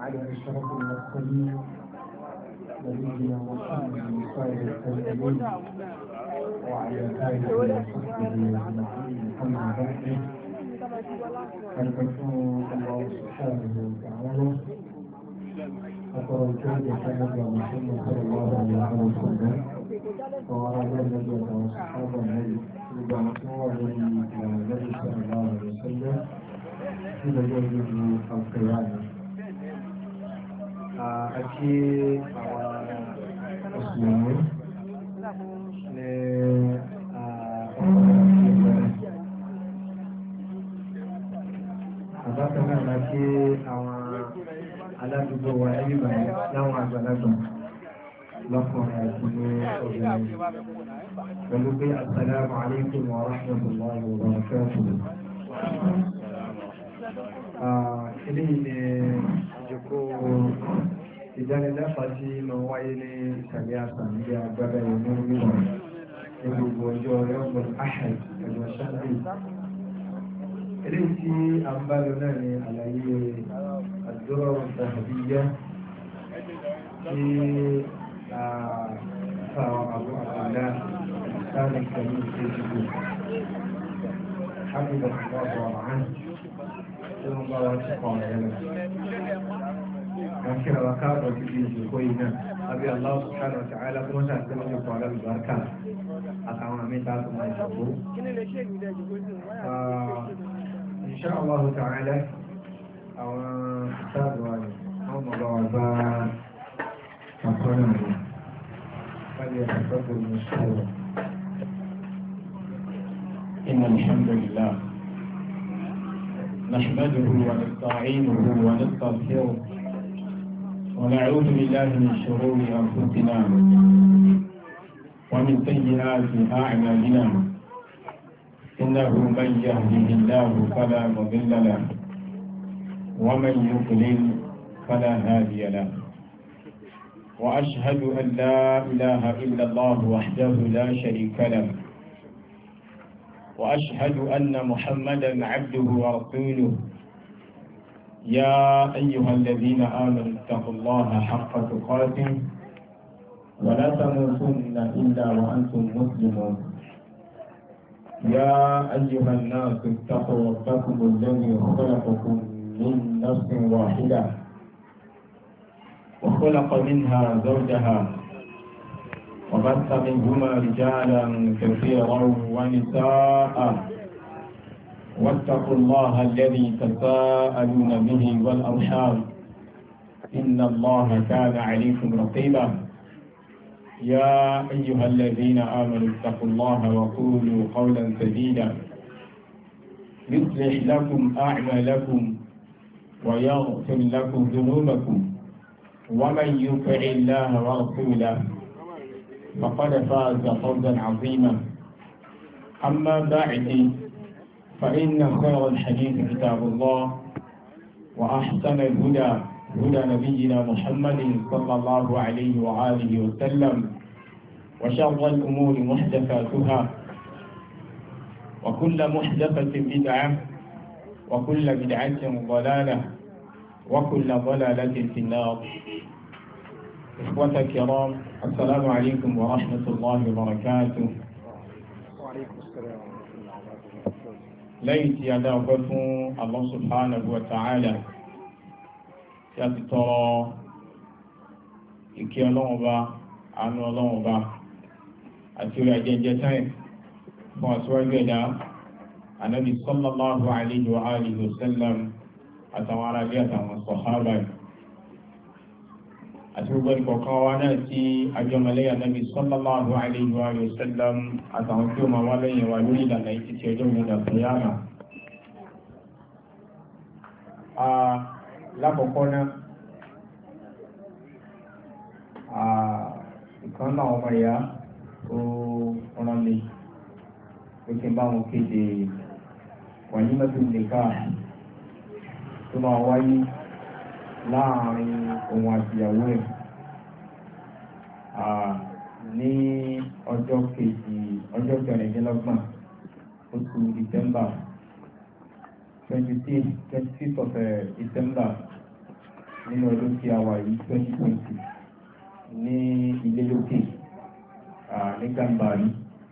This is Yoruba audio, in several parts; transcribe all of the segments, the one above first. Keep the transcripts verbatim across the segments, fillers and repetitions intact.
وعلى أشرف المرسلين نبينا محمد خير الكريمين وعلى آله وصحبه أجمعين أما بعد فاتقوا الله سبحانه وتعالى أقرأ الكلمة كانت محمد صلى الله عليه وسلم وعلى آله وصحبه النبي وبعثوا النبي صلى الله عليه وسلم إلى يوم القيامة. Aki àwọn Mùsùlùmí ní ọ̀pọ̀lọpọ̀ ìgbẹ̀rẹ̀. Àbákan náà láti àwọn aládùúgbò wa ẹgbẹ̀rẹ̀ báyìí láwọn àgbàlagbà lọ́kùnrin àti ní obìnrin. Pẹ̀lú pé assalamu alaikum wa rahmatullahi wa barakatuh. Eléyìí ni ìjókòó ìdánilẹ́kọ̀ọ́ tí mo wáyé ní ìsàlẹ̀ àṣà ní agbára ìlú mímọ̀ ní gbogbo ọjọ́ ọlọ́gbọ̀n ahad ẹ̀gbọ́n sáńdé. Eléyìí tí a ń bá lọ náà ni àlàyé àdúrà ìtàkàbíyá tí àwọn àbú àbúlá sáàlì kàlí ìṣèjìgbò حفظه الله عنه ثم بارك الله أشكر وكافة في كوينا أبي الله سبحانه وتعالى كما سأستمع قال البركة أتعامل من تعالى ما يشبه إن شاء الله تعالى أو أستاذ واني أو مضاعبا أقرنا فليتفضل مشكورا. إن الحمد لله نحمده ونستعينه ونستغفره ونعوذ بالله من شرور أنفسنا ومن سيئات أعمالنا إنه من يهده الله فلا مضل له ومن يضلل فلا هادي له وأشهد أن لا إله إلا الله وحده لا شريك له وأشهد أن محمدا عبده ورسوله يا أيها الذين آمنوا اتقوا الله حق تقاته ولا تموتن إلا وأنتم مسلمون يا أيها الناس اتقوا ربكم الذي خلقكم من نفس واحدة وخلق منها زوجها وبث منهما رجالا كثيرا ونساء واتقوا الله الذي تساءلون به والأرحام إن الله كان عليكم رقيبا يا أيها الذين آمنوا اتقوا الله وقولوا قولا سديدا يصلح لكم أعمالكم ويغفر لكم ذنوبكم ومن يطع الله ورسوله فقد فاز فوزا عظيما. أما بعد فإن خير الحديث كتاب الله وأحسن الهدى هدى نبينا محمد صلى الله عليه وآله وسلم وشر الأمور محدثاتها وكل محدثة بدعة وكل بدعة ضلالة وكل ضلالة في النار. إخوة الكرام السلام عليكم ورحمة الله وبركاته. وعليكم السلام ورحمة الله وبركاته. ليت يدا وقفوا الله سبحانه وتعالى يترى ìkẹ́ Ọlọ́run Ọba àánú Ọlọ́run Ọba àti orí ajẹ́jẹ́ sáyẹn fún aṣíwájú ẹ̀dá Ànábì sallallahu alayhi wa alihi wa sallam àtàwọn ará ilé àtàwọn sàhábà àti gbogbo ìkọ̀kan wa náà tí àjọmọ̀lẹ́yà Ànábì sallallahu alayhi wa sallam àtàwọn tí ó máa wá lẹ́yìn wa lórí ìlànà ìtì tí ọjọ́ ìgbìyànjú àfẹ́yàmà. Lákọ̀ọ́kọ́ náà ìkan náà ọmọ ìyá ó rán mi pé kí n bá wọn kéde wàlímátù nìkáà tó máa wáyé láàrin òun àti ìyàwó ẹ̀ ní ọjọ́ kejì ọjọ́ kẹrìndínlọ́gbọ̀n oṣù December twenty six twenty six of December nínú ọdún tí a wà yìí twenty twenty ní ilé lókè ní Gàmbàrí.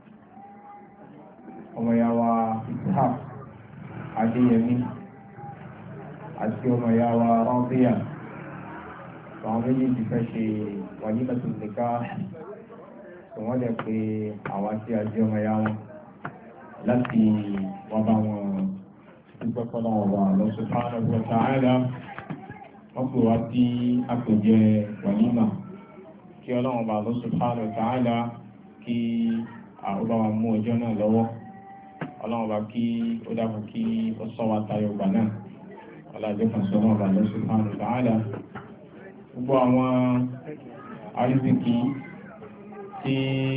Ọmọ ìyá wa Ishaq Adéyẹmí àti ọmọ ìyá wa Rọ́bíà, àwọn méjèèjì fẹ́ ṣe wàlímàtul nikah, wọ́n lè pe àwa tí a jẹ́ ọmọ ìyá wọn láti wọ́n bá wọn dúpẹ́ fọ́nà ọ̀wà Allah subhanahu wa ta'ala. Wọ́n pè wá sí àpèjẹ wàlímà kí ọlọ́run bá Allah subhanahu wa ta'ala kí àwọn bá wa mú ọjọ́ náà lọ́wọ́. Ọlọ́run bá kí ó dákun kí ó sọ wa tayọ gbà náà. Ọlọ́run kan sọ náà bá Allah subhanahu wa ta'ala. Gbogbo àwọn arísìkí tí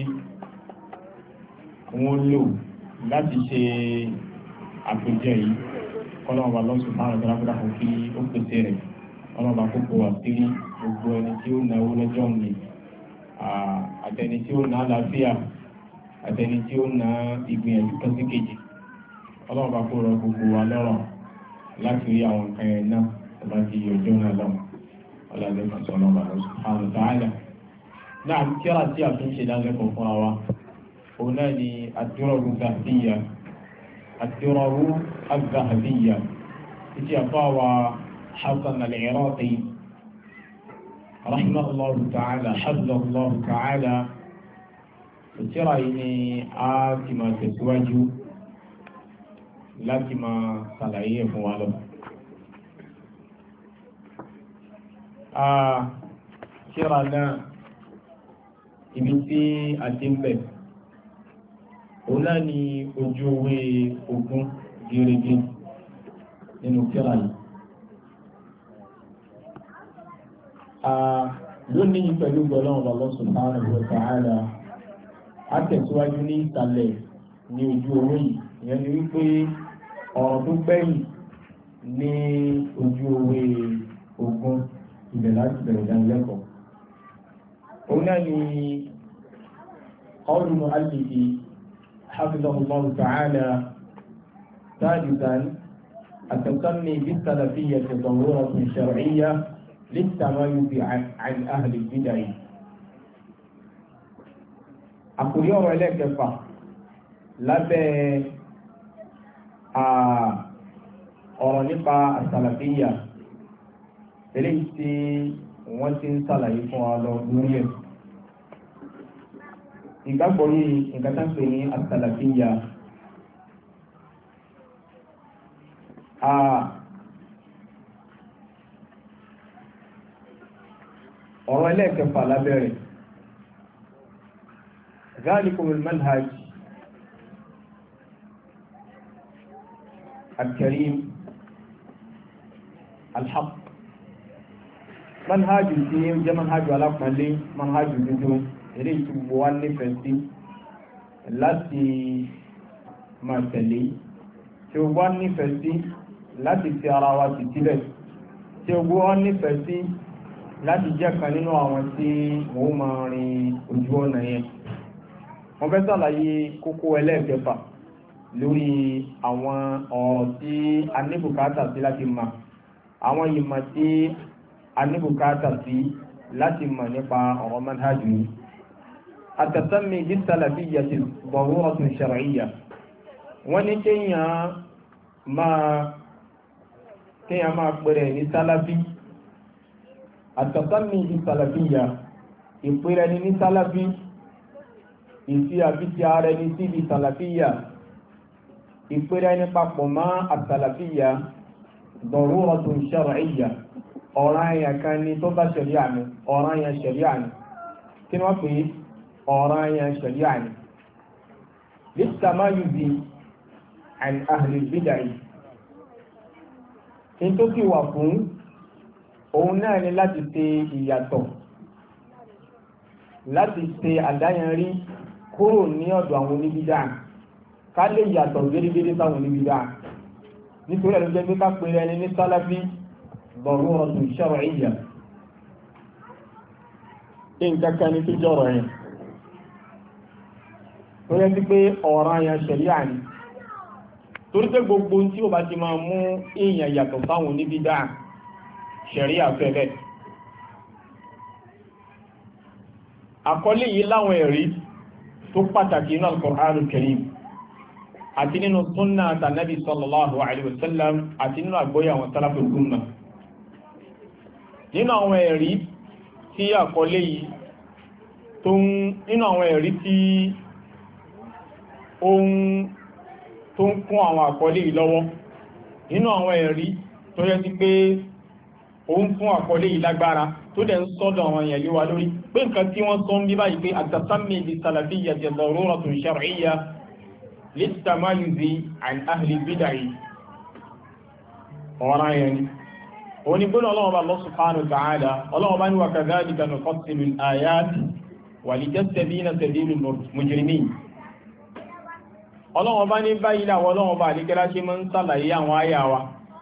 wọ́n lò láti ṣe àpèjẹ yìí, ọlọ́run bá Allah subhanahu wa ta'ala fún kí ó pèsè rẹ̀. Ọlọ́run bá kókó wà sí gbogbo ẹni tí ó náwó lọ́jọ́ òní, àtẹni tí ó ná àlàáfíà, àtẹni tí ó ná ìgbìyànjú kan sí kejì. Ọlọ́run bá kó rọ gbogbo wa lọ́rọ̀ láti rí àwọn nǹkan ẹ̀ náà tó bá di ọjọ́ náà lọ́wọ́. Ọlọ́run kan sọ ọlọ́run bá Allah subhanahu wa ta'ala. Náà kíra tí a fi ń ṣe lálẹ́kọ̀ọ́ fún wa, òun náà ni ad-duraru adh-dhahabiyya ad-duraru adh-dhahabiyya títí àfáwà Hasan al-Iraqi rahimahullahu ta'ala hafidhahullahu ta'ala. Tíra yìí ni a ti máa tẹ̀síwájú láti máa ṣàlàyé fún wa lọ. Tíra náà ibi tí a ti ń bẹ̀ òun náà ni ojú ewé ogún gẹ́gẹ́ nínú tíra yìí. Lónìí pẹ̀lú gbọ́lọ́wọ́ Allah subhanahu wa ta'ala, a tẹ̀síwájú ní ìsàlẹ̀ ní ojú ewé yìí. Ìyẹn ni wípé ọ̀rọ̀ tó gbẹ̀yìn ní ojú ewé ogún ibẹ̀ láti bẹ̀rẹ̀ ìdánilẹ́kọ̀ọ́. Òun náà ni qawlu mu'allifi hafidhahullahu ta'ala sadisan at-tasanni bis-salafiyyati daruratun shar'iyyah lit-tamayyuzi 'an ahli al-bid'ah. Àkòrí ọ̀rọ̀ ẹlẹ́kẹfà lábẹ́ ọ̀rọ̀ nípa àsàlàfíyà eléyìí tí wọ́n ti ń sàlàyé fún wa lọ lórí ẹ̀. Ìgbàgbọ́ yìí nǹkan tá ń pè ní àsàlàfíyà. Ọ̀rọ̀ ẹlẹ́kẹfà lábẹ́ rẹ̀ ذلكم المنهج الكريم الحق. منهج الدين جاء منهج على قلي منهج الدين إليه تبوان نفسي التي ما تلي تبوان نفسي التي تراوات تلت تبوان نفسي التي جاء كنينو أوانتي وماري وجوانا يه. Wọ́n fẹ́ sàlàyé kókó ẹlẹ́ẹ̀kẹfà lórí àwọn ọ̀rọ̀ tí a ní bùkátà sí láti mọ̀, àwọn ìmọ̀ tí a ní bùkátà sí láti mọ̀ nípa ọ̀rọ̀ manhajù yìí. At-tasammi bis-salafiyyati daruratun shar'iyyah. Wọ́n ní kéèyàn máa kéèyàn máa pèrè ní sálàfí. At-tasammi bis-salafiyyah, ìpèrè ní sálàfí, ìfi àbíti ara ẹni síbi sàlàfíyà, ìpèrè ẹni papọ̀ mọ́ àsàlàfíyà daruratun shar'iyyah. Ọ̀ràn àyàn kan ni tó bá ṣẹ̀ríà ni, ọ̀ràn àyàn ṣẹ̀ríà ni. Kí ni wọ́n pè é? Ọ̀ràn àyàn ṣẹ̀ríà ni. lit-tamayyuzi 'an ahli al-bid'ah. Ní tó sì wà fún òun náà ni láti ṣe ìyàtọ̀, láti ṣe àdáyanrí kúrò ní ọ̀dọ̀ àwọn oníbídà, ká lè yàtọ̀ gédégédé sáwọn oníbídà. Nítorí ẹ̀lú jẹ́ pé ká pèrè ẹni ní sálàfí daruratun shar'iyyah. Nǹkan kan ní tó jọ̀rọ̀ yẹn tó yẹ sí pé ọ̀ràn yẹn ṣẹ̀ríà ni. Torí pé gbogbo tí ó bá ti máa mú èèyàn yàtọ̀ sáwọn oníbídà ṣẹ̀ríà fẹ́ bẹ́ẹ̀. àkọlé yìí láwọn ẹ̀rí tó pàtàkì nínú Al-Qur'anul Karim àti nínú súnnà tànàbí sallallahu alaihi wasallam àti nínú àgbọ́yé àwọn salaful ummah. nínú àwọn ẹ̀rí tí àkọlé yìí tó ń nínú àwọn ẹ̀rí tí ohun tó ń kún àwọn àkọlé yìí lọ́wọ́, nínú àwọn ẹ̀rí tó yẹ sí pé ó ń fún àkọlé yìí lágbára tó dẹ̀ ń sọ́dọ̀ àwọn èèyàn léwa lórí pé nǹkan tí wọ́n sọ ń bí báyìí pé at-tasammi bis-salafiyyati daruratun shar'iyyah lit-tamayuzi 'an ahli bid'ah ọ̀rọ̀ yẹn ni. òun ni gbọ́nà ọlọ́wọ́ bá Allah subhanahu wa ta'ala, ọlọ́wọ́ bá ní wa kadhalika nufassilu al-ayati wa litastabina sabilul mujrimin. ọlọ́wọ́ bá ní báyìí láwọn ọlọ́wọ́ bá àdíkẹ́lá ṣe máa ń sàlàyé àwọn àyà wa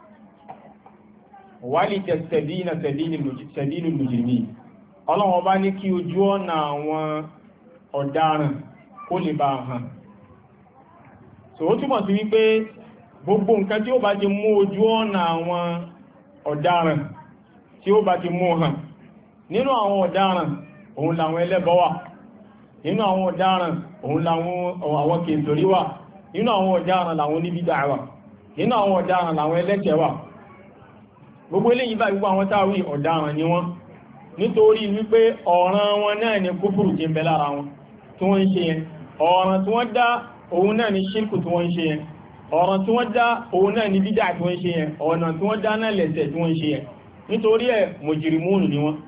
wa litastabina sabilul mujrimin. ọlọ́wọ́ bá ní kí ojú ọ̀nà àwọn ọ̀daràn kó lè bá hàn. so ó túmọ̀ sí wípé gbogbo nǹkan tí ó bá ti mú ojú ọ̀nà àwọn ọ̀daràn tí ó bá ti mú hàn, nínú àwọn ọ̀daràn òun làwọn ẹlẹ́bọ wà, nínú àwọn ọ̀daràn òun làwọn àwọn kèfèrí wà, nínú àwọn ọ̀daràn làwọn oníbídà wà, nínú àwọn ọ̀daràn làwọn ẹlẹ́ṣẹ̀ wà. gbogbo eléyìí bá gbogbo àwọn táwí ọ̀daràn ni wọ́n, nítorí wípé ọ̀ràn wọn náà ni kúfùrù tí ń bẹ lára wọn tí wọ́n ń ṣe yẹn. ọ̀ràn tí wọ́n dá òun náà ni ṣírkù tí wọ́n ń ṣe yẹn. ọ̀ràn tí wọ́n dá òun náà ni bídà tí wọ́n ń ṣe yẹn. ọ̀nà tí wọ́n dá náà lẹ̀ṣẹ̀ tí wọ́n ń ṣe yẹn. nítorí ẹ̀ mùjìrìmúnù ni wọ́n.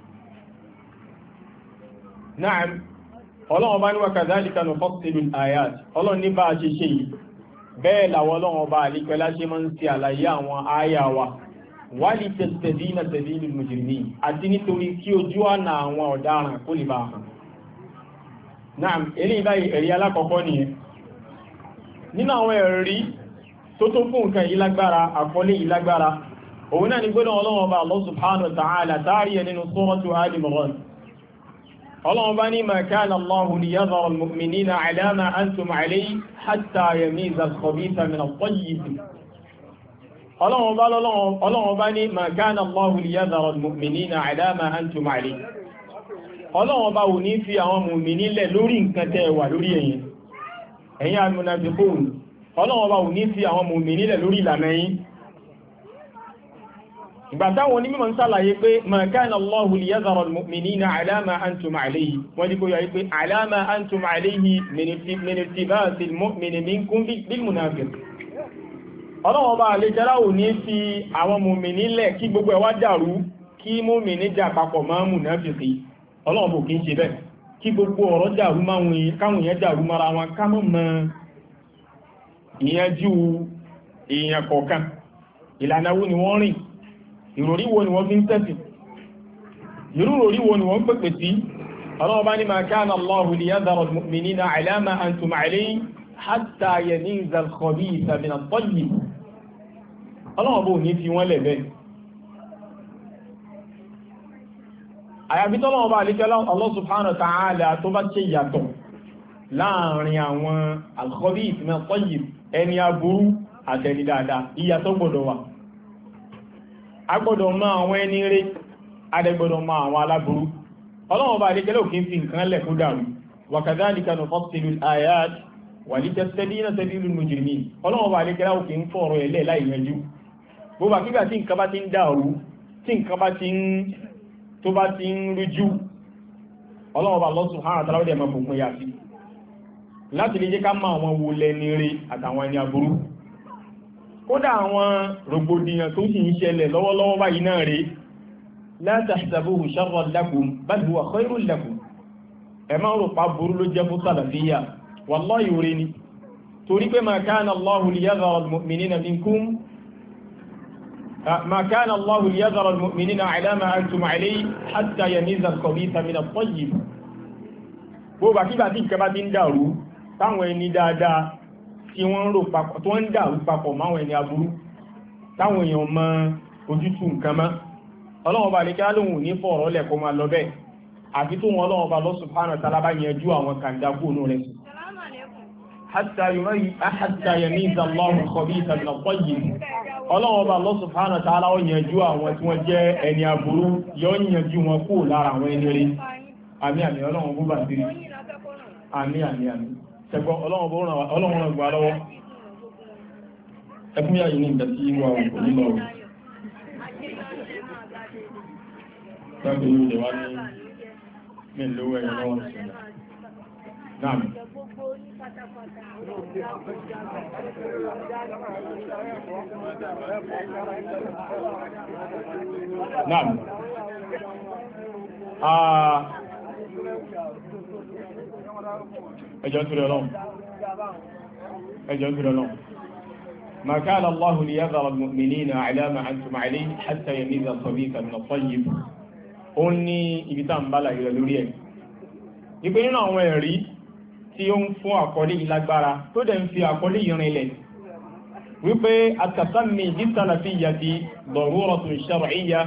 Naam, Ọlọ́run bá ní wa kadhalika nufassilu al-ayat. Ọlọ́run ní bá a ṣe ṣe yìí bẹ́ẹ̀ làwọn Ọlọ́run bá àlíkẹ́lá ṣe máa ń ṣe àlàyé àwọn àyà wa wa litastabina sabilul mujrimin, àti nítorí kí ojú ọ̀nà àwọn ọ̀daràn kó lè bá hàn. Naam, eléyìí báyìí ẹ̀rí alákọ̀ọ́kọ́ nìyẹn. nínú àwọn ẹ̀rí tó tó fún nǹkan yìí lágbára, àkọlé yìí lágbára, òun náà ni gbọ́dọ̀ Ọlọ́run bá Allah subhanahu wa ta'ala táàrí ẹ̀ nínú suratu Ali Imran. Ọlọ́run bá ní ma kana Allahu liyadhara al-mu'minina ala ma antum alayhi hatta yamiza al-khabitha min at-tayyib. Ọlọ́run bá ní ma kana Allahu liyadhara al-mu'minina ala ma antum alayhi. Ọlọ́run bá wù ní fi àwọn mùmìnì lẹ̀ lórí nǹkan tẹ́ wà lórí ẹ̀yin. Ẹ̀yin al-munafiqun, Ọlọ́run bá wù ní fi àwọn mùmìnì lẹ̀ lórí ìlànà yín. ìgbà táwọn onímọ̀ ń sàlàyé pé ma kana Allahu liyadhara al-mu'minina ala ma antum alayhi, wọ́n ní kó yọ pé ala ma antum alayhi min ittiba'il mu'mini minkum bil munafiq. Ọlọ́run bá lè jẹ́lá ò ní fi àwọn mùmìnì lẹ̀ kí gbogbo ẹ̀ wá dàrú, kí mùmìnì jà papọ̀ mọ́ mùnáfìkì. Ọlọ́run bò kí ń ṣe bẹ́ẹ̀, kí gbogbo ọ̀rọ̀ dàrú káwọn èèyàn dàrú mara wọn, ká mọ́ mọ́ ìyẹnjú èèyàn kọ̀ọ̀kan, ìlànà wo ni wọ́n rìn, ìròrí wo ni wọ́n fi ń tẹ́sì, ìrúròrí wo ni wọ́n ń pèpè sí. Ọlọ́run bá ní ma kana Allahu liyadhara al-mu'minina ala ma antum alayhi hatta yamiza al-khabitha min at-tayyib. Ọlọ́run bó ní fi wọ́n lẹ̀ bẹ́ẹ̀. àyàfi tọ́lọ́run bá àlejò Allah subhanahu wa ta'ala tó bá ṣe yàtọ̀ láàrin àwọn al-khabith min at-tayyib, ẹni aburú àtẹni dáadáa, ìyàtọ̀ gbọ́dọ̀ wà. a gbọ́dọ̀ mọ̀ àwọn ẹni rẹ̀, a dẹ̀ gbọ́dọ̀ mọ̀ àwọn aláburú. Ọlọ́run bá àlejò òkè fi nǹkan lẹ̀ fún dàrú. wa kadhalika nufassilu al-ayat wa litastabina sabilul mujrimin. Ọlọ́run bá àlejò òkè ń fọ̀rọ̀ ẹ̀lẹ́ láì yanjú. gbogbo àkígbà tí nǹkan bá ti ń dàrú, tí nǹkan bá ti ń tó bá ti ń rújú, Ọlọ́run bá Allah subhanahu wa ta'ala dẹ̀ máa fòpin yà sí láti lè jẹ́ ká mọ̀ àwọn wo lẹ́ni rẹ̀ àtàwọn ẹni aburú. kódà àwọn rògbòdìyàn tó sì ń ṣẹlẹ̀ lọ́wọ́lọ́wọ́ báyìí náà rẹ̀, la tahsabuhu sharran lakum bal huwa khayrun lakum. ẹ máa rò pa burú ló jẹ́ fún sàlàfíyà, wallahi orí ni. torí pé ma kana Allahu liyadhara al-mu'minina minkum ma kana Allahu liyadhara al-mu'minina ala ma antum alayhi hatta yamiza al-khabitha min at-tayyib. gbogbo àkígbà tí nǹkan bá ti ń dàrú, táwọn ẹni dáadáa tí wọ́n ń rò papọ̀ tó ń dàrú papọ̀ máwọn ẹni aburú, táwọn èèyàn mọ ojútùú nǹkan mọ́, Ọlọ́run bá lè kí á lóhun ní fọ̀rọ̀ lẹ̀ kó máa lọ bẹ́ẹ̀, àfi tó wọn Ọlọ́run bá Allah subhanahu wa ta'ala bá yanjú àwọn kàńdàkú ònú rẹ̀. hatta yamiza Allahu al-khabitha min at-tayyib ọlọ́run ọba Allah subhanahu wa ta'ala ó yanjú àwọn tí wọ́n jẹ́ ẹni aburú yóò yanjú wọn kú lára àwọn ẹni rí àmì àmì ọlọ́run bó bà sí rí àmì àmì àmì ṣẹgbọ́ ọlọ́run ràn gbà lọ́wọ́ ẹkún yà yìí ní ìgbà tí wà òkú nílọ gbàgbé yóò lè wá ní mẹ́lówó ẹ̀yọ lọ́wọ́ náà Naam. Ah ẹjọ́ tó rẹ̀ lọ́wọ́. ẹjọ́ tó rẹ̀ lọ́wọ́. ما كان الله ليذر المؤمنين على ما أنتم عليه حتى يميز الخبيث من الطيب. Ó ní ibi tá ń bá láyé lórí ẹ̀. Ìpé nínú àwọn ẹ̀rí tí ó ń fún àkọlé ìlágbára tó dẹ̀ ń fi àkọlé ìrìnlẹ̀ wípé at-tasammi bis-salafiyyati daruratun shar'iyyah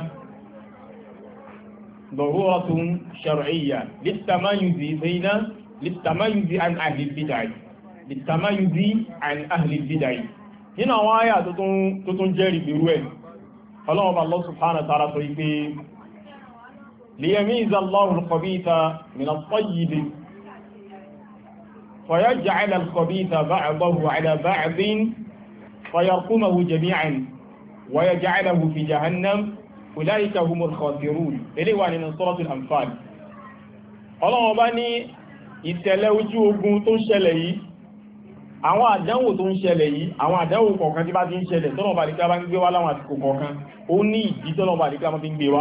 daruratun shar'iyyah lit-tamayyuzi bayna lit-tamayyuzi an ahli al-bid'ah lit-tamayyuzi an ahli al-bid'ah nínú àwọn àyà tó tún jẹ́rìí bírú ẹ̀ Ọlọ́hun Allah subhanahu wa ta'ala sọ wípé liyamiza Allahu al-khabitha min at-tayyib فيجعل الخبيث بعضه على بعض فيرقمه جميعا ويجعله في جهنم أولئك هم الخاسرون إليه وعن سورة الأنفال الله bá ní ìṣẹ̀lẹ̀ ojú ogun tó ń ṣẹlẹ̀ yìí àwọn àdánwò tó ń ṣẹlẹ̀ yìí àwọn àdánwò kọ̀ọ̀kan tí bá ti ń ṣẹlẹ̀ tọ́nà bá dìkà bá ń gbé wá láwọn àsìkò kọ̀ọ̀kan ó ní ìdí tọ́nà bá dìkà bá fi ń gbé wá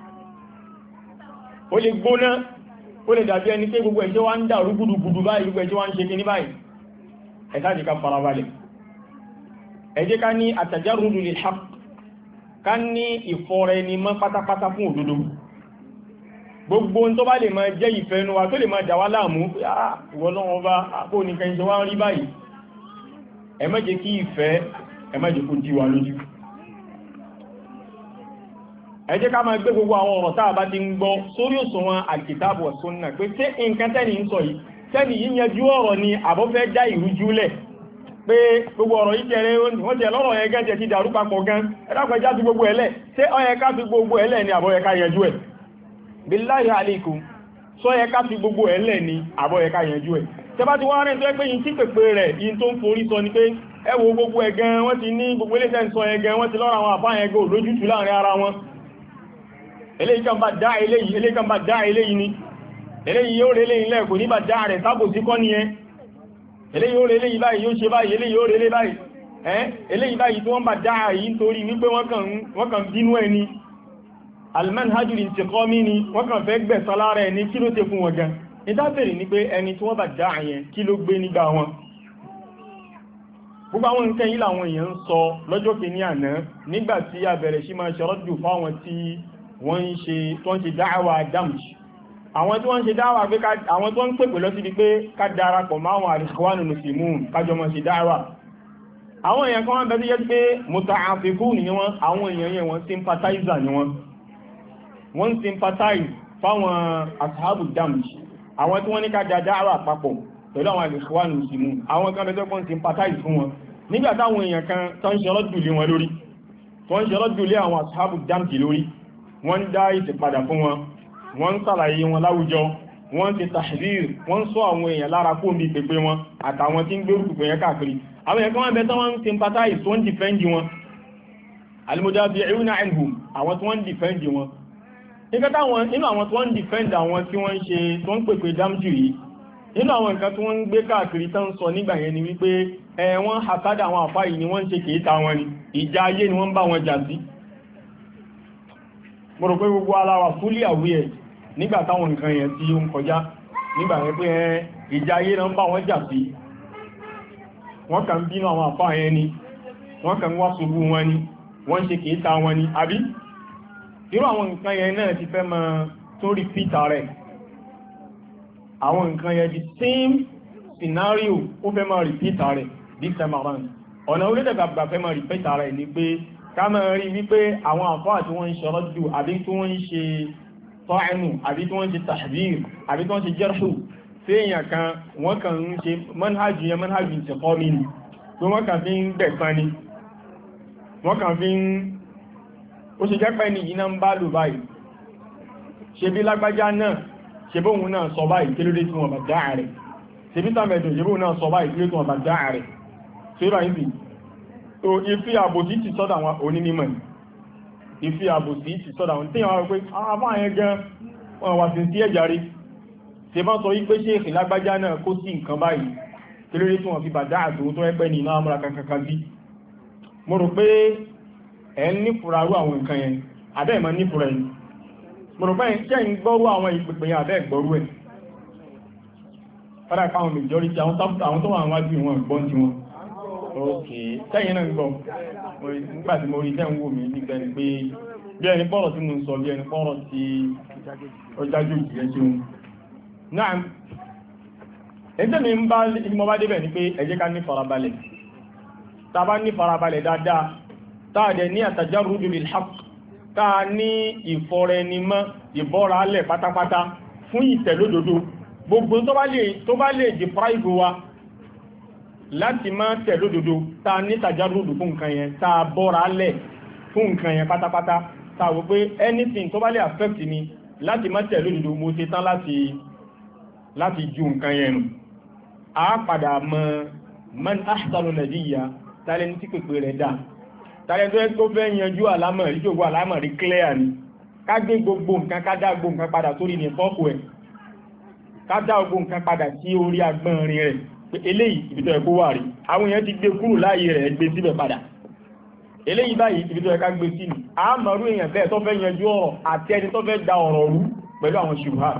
ó lè gbóná ó lè dàbí ẹni pé gbogbo ẹ̀ṣẹ́ wá ń dà rúgúdùgúdù báyìí gbogbo ẹ̀ṣẹ́ wá ń ṣe kí ní báyìí ẹ̀ká jẹ́ ká farabalẹ̀ ẹ jẹ́ ká ní àtàjárùdù lil haqq ká ní ìfọ́ra ẹni mọ́ pátápátá fún òdodo gbogbo tó bá lè máa jẹ́ ìfẹ́ inú wa tó lè máa dà wá láàmú ìwọ lọ́wọ́ bá àpò nìkan ṣe wá ń rí báyìí ẹ má jẹ́ kí ìfẹ́ ẹ má jẹ́ kó dí wa lójú ẹ jẹ́ ká máa gbé gbogbo àwọn ọ̀rọ̀ táà bá ti ń gbọ́ sórí òṣùwọ̀n al-kitabu wa sunnah pé tí nǹkan tẹ́ni ń sọ yìí tẹ́ni yìí yanjú ọ̀rọ̀ ni àbọ́fẹ́ já ìrújúlẹ̀ pé gbogbo ọ̀rọ̀ yìí jẹ́rẹ́ wọ́n jẹ́ lọ́rọ̀ yẹn gẹ́jẹ́ ti dàrú papọ̀ gan ẹ̀dàpẹ́ já fi gbogbo ẹ̀lẹ̀ tí ó yẹ ká fi gbogbo ẹ̀lẹ̀ ni àbọ́yẹ ká yanjú ẹ̀ billahi alaykum sọ yẹ ká fi gbogbo ẹ̀lẹ̀ ni àbọ́yẹ ká yanjú ẹ̀ tẹ́ bá ti wá rẹ̀ tó ẹ pé yìí tí pèpè rẹ̀ yìí tó ń forí sọ ni pé ẹ wo gbogbo ẹ̀ gan wọ́n ti ní gbogbo eléṣẹ́ ń sọ yẹn gan wọ́n ti lọ́rọ̀ àwọn àbá yẹn gan lójútùú láàrin ara wọn eléyìí kan bá dá eléyìí eléyìí kan bá dá eléyìí ni eléyìí yóò rẹ̀ eléyìí lẹ́ẹ̀kò ní bá dá rẹ̀ sábò sí kọ́ ni ẹ eléyìí yóò rẹ̀ eléyìí báyìí yóò ṣe báyìí eléyìí yóò rẹ̀ eléyìí báyìí ẹ́ eléyìí báyìí tí wọ́n bá dá yìí nítorí wípé wọ́n kàn bínú ẹ ni al-manhajul intiqami ni wọ́n kàn fẹ́ gbẹ̀san lára ẹni kí ló tẹ fún wọn gan ìdábẹ̀rẹ̀ ni pé ẹni tí wọ́n bá dá yẹn kí ló gbé nígbà wọn gbogbo àwọn nǹkan yìí làwọn èèyàn ń sọ lọ́jọ́ kìíní àná nígbà tí a bẹ̀rẹ̀ sí máa ṣọ́rọ́dù fáwọn tí wọ́n ń ṣe tó ń ṣe dáwà damj àwọn tí wọ́n ń ṣe dáwà pé àwọn tó ń pèpè lọ sí di pé ká darapọ̀ mọ́ àwọn al-ikhwanul muslimun kájọ mọ́ ṣe dáwà àwọn èèyàn kan wọ́n bẹ̀ tó jẹ́ pé muta'atifun ni wọ́n àwọn èèyàn yẹn wọ́n sympathizer ni wọ́n wọ́n sympathize fáwọn ashabu damj àwọn tí wọ́n ní ká da dáwà papọ̀ pẹ̀lú àwọn al-ikhwanul muslimun àwọn kan bẹ̀ tó kàn sympathize fún wọn nígbà táwọn èèyàn kan tó ń ṣe ọlọ́dún lé wọn lórí tó ń ṣe ọlọ́dún lé àwọn ashabu damj lórí wọ́n dá ìtìpadà fún wọn wọ́n sàlàyé wọn láwùjọ wọ́n ti tàhír wọ́n sọ àwọn èèyàn lára kó ní pèpè wọn àtàwọn tí ń gbé rúkù pẹ̀yẹ káàkiri àwọn èèyàn kan wọ́n bẹ tán wọ́n sympathize tó ń dìfẹ́ndì wọn al-mudafi'una anhum àwọn tí wọ́n dìfẹ́ndì wọn nínú àwọn tí wọ́n dìfẹ́ndì àwọn tí wọ́n ṣe tó ń pèpè dámjù yìí nínú àwọn nǹkan tí wọ́n ń gbé káàkiri tán sọ nígbà yẹn ni wípé ẹ wọ́n hasada àwọn àfáà yìí ni wọ́n ń ṣe kèéta wọn ni ìjà ayé ni wọ́n bá wọn jà sí mo rò pé gbogbo aláwà fully aware nígbà táwọn nǹkan yẹn tí ó ń kọjá nígbà yẹn pé ẹ ìjà ayé náà ń bá wọn jà sí wọ́n kàn bínú àwọn àfáà yẹn ni wọ́n kàn wá ṣubú wọn ni wọ́n ṣe kèéta wọn ni àbí irú àwọn nǹkan yẹn náà ti fẹ́ máa tó repeat rẹ̀ àwọn nǹkan yẹn the same scenario ó fẹ́ máa repeat rẹ̀ this time around ọ̀nà orílẹ̀-èdè fẹ́ máa repeat rẹ̀ ni pé ká máa rí wípé àwọn àfáà tí wọ́n ń ṣe rọ́dù àbí tí wọ́n ń ṣe tọ́ẹ̀nù àbí tí wọ́n ń ṣe tahdhir àbí tí wọ́n ń ṣe jarhu tí èèyàn kan wọ́n kàn ń ṣe manhajù yẹn manhajù ti kọ́ mi ni pé wọ́n kàn fi ń gbẹ̀san ni wọ́n kàn fi ń ó ṣe jẹ́ pẹ́ ní yìí náà ń bá lò báyìí ṣe bí lágbájá náà ṣe bóhun náà sọ báyìí kí ló dé tí wọ́n bá dáa rẹ̀ ṣe bí tàmẹ̀dùn ṣe bóhun náà sọ báyìí kí ló dé tí wọ́n bá dáa rẹ̀ ṣe bá ń sì tó ìfi àbòsí ti sọ́dọ̀ àwọn onímọ̀ ìfi àbòsí ti sọ́dọ̀ àwọn tí wọ́n pé àwọn àyẹn gan wọn wà sí sí ẹ̀jà rí ṣe bá sọ wípé ṣe èkì lágbájá náà kó sí nǹkan báyìí kí ló dé tí wọ́n fi bà dáa tó tó ẹgbẹ́ ní iná amúra kankan sí mo rò pé ẹ̀ ń nífura rú àwọn nǹkan yẹn àbẹ́ ìmọ̀ nífura yìí mo rò pé ṣẹ́ ń gbọ́rú àwọn ìpèpè yẹn àbẹ́ ìgbọ́rú ẹ̀ fọ́dà káwọn majority àwọn tó wà wájú wọn gbọ́n ti wọn ok sẹ́yìn náà ń gbọ́ nígbàtí mo rí tẹ́ ń wò mí nígbà ní pé bí ẹni pọ́rọ̀ tí mo ń sọ bí ẹni pọ́rọ̀ tí ó jájú ìjẹ́ tí ó náà ẹjẹ́ mi ń bá ìmọ̀ bá débẹ̀ ní pé ẹ jẹ́ ká ní farabalẹ̀ tá bá ní farabalẹ̀ dáadáa táàdẹ̀ ní àtajarrudu bil haqq táà ní ìfọ̀rẹnimọ́ ìbọ́ra alẹ̀ pátápátá fún ìtẹ̀lódodo gbogbo tó bá lè deprive wa láti máa tẹ̀lódodo táà ní tajarrudu fún nǹkan yẹn táà bọ́ra alẹ̀ fún nǹkan yẹn pátápátá táà wò pé anything tó bá lè affect mi láti máa tẹ̀lódodo mo ṣe tán láti láti ju nǹkan yẹn nù a padà mọ man ahsanu nabiyya tààlẹ́ ní tí pèpè rẹ̀ dáa tààrẹ tó ẹ́ tó fẹ́ yanjú àlámọ̀ rí jògbó àlámọ̀ rí clear ni ká gbé gbogbo nǹkan ká dá gbogbo nǹkan padà sórí ní fọ́ọ̀kù ẹ̀ ká dá gbogbo nǹkan padà sí orí agbọ́nrin rẹ̀ pé eléyìí ibi tó yẹ kó wà rí àwọn èèyàn ti gbé kúrò láàyè rẹ̀ gbé síbẹ̀ padà eléyìí báyìí ibi tó yẹ ká gbé sí ni àmọ́rú èèyàn bẹ́ẹ̀ tó fẹ́ yanjú ọ̀rọ̀ àti ẹni tó fẹ́ da ọ̀rọ̀ rú pẹ̀lú àwọn ṣùgbọ́n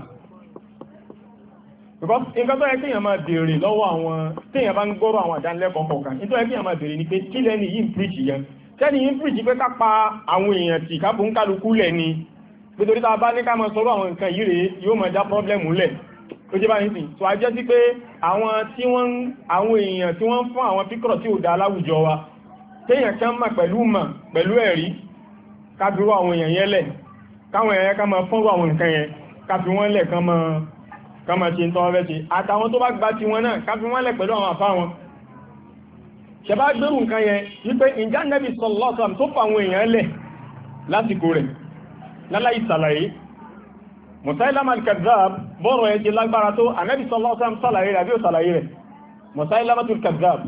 because nǹkan tó yẹ kí èèyàn máa béèrè lọ́wọ́ àwọn téèyàn bá ń gbọ́rọ̀ àwọn àdánilẹ́kọ̀ọ́ kọ̀ọ̀kan nítorí kí èèyàn máa béèrè ni pé kí lẹ́ni yìí ń preach yẹn tẹ́ni yìí ń preach pé ká pa àwọn èèyàn tì ká fún kálukú lẹ̀ ni nítorí tá a bá ní ká máa sọ̀rọ̀ àwọn nǹkan yìí rèé yóò máa dá pọ́blẹ́mù lẹ̀ ó jẹ́ báyìí sì tó a jẹ́ sí pé àwọn tí wọ́n àwọn èèyàn tí wọ́n fún àwọn fíkọ̀rọ̀ tí ò dá láwùjọ wa téèyàn kan mà pẹ̀lú mà pẹ̀lú ẹ̀rí ká dúró àwọn èèyàn yẹn lẹ̀ káwọn èèyàn ká máa fọ́nrọ̀ àwọn nǹkan yẹn ká fi wọ́n lẹ̀ kán máa ká máa ṣe ń tọ́ fẹ́ ṣe àtàwọn tó bá gba tiwọn náà ká fi wọ́n lẹ̀ pẹ̀lú àwọn àfá wọn ṣẹ̀bá gbẹ̀rù nǹkan yẹn wípé ìjà Nábì sallallahu alaihi wasallam tó fa àwọn èèyàn lẹ̀ lásìkò rẹ̀ láláì sàlàyé Musailama al-Kadhdhab bọ́rọ̀ ẹ̀ jẹ lágbára tó Ànábì sallallahu alaihi wasallam sàlàyé rẹ̀ àbí ò sàlàyé rẹ̀ Musailama al-Kadhdhab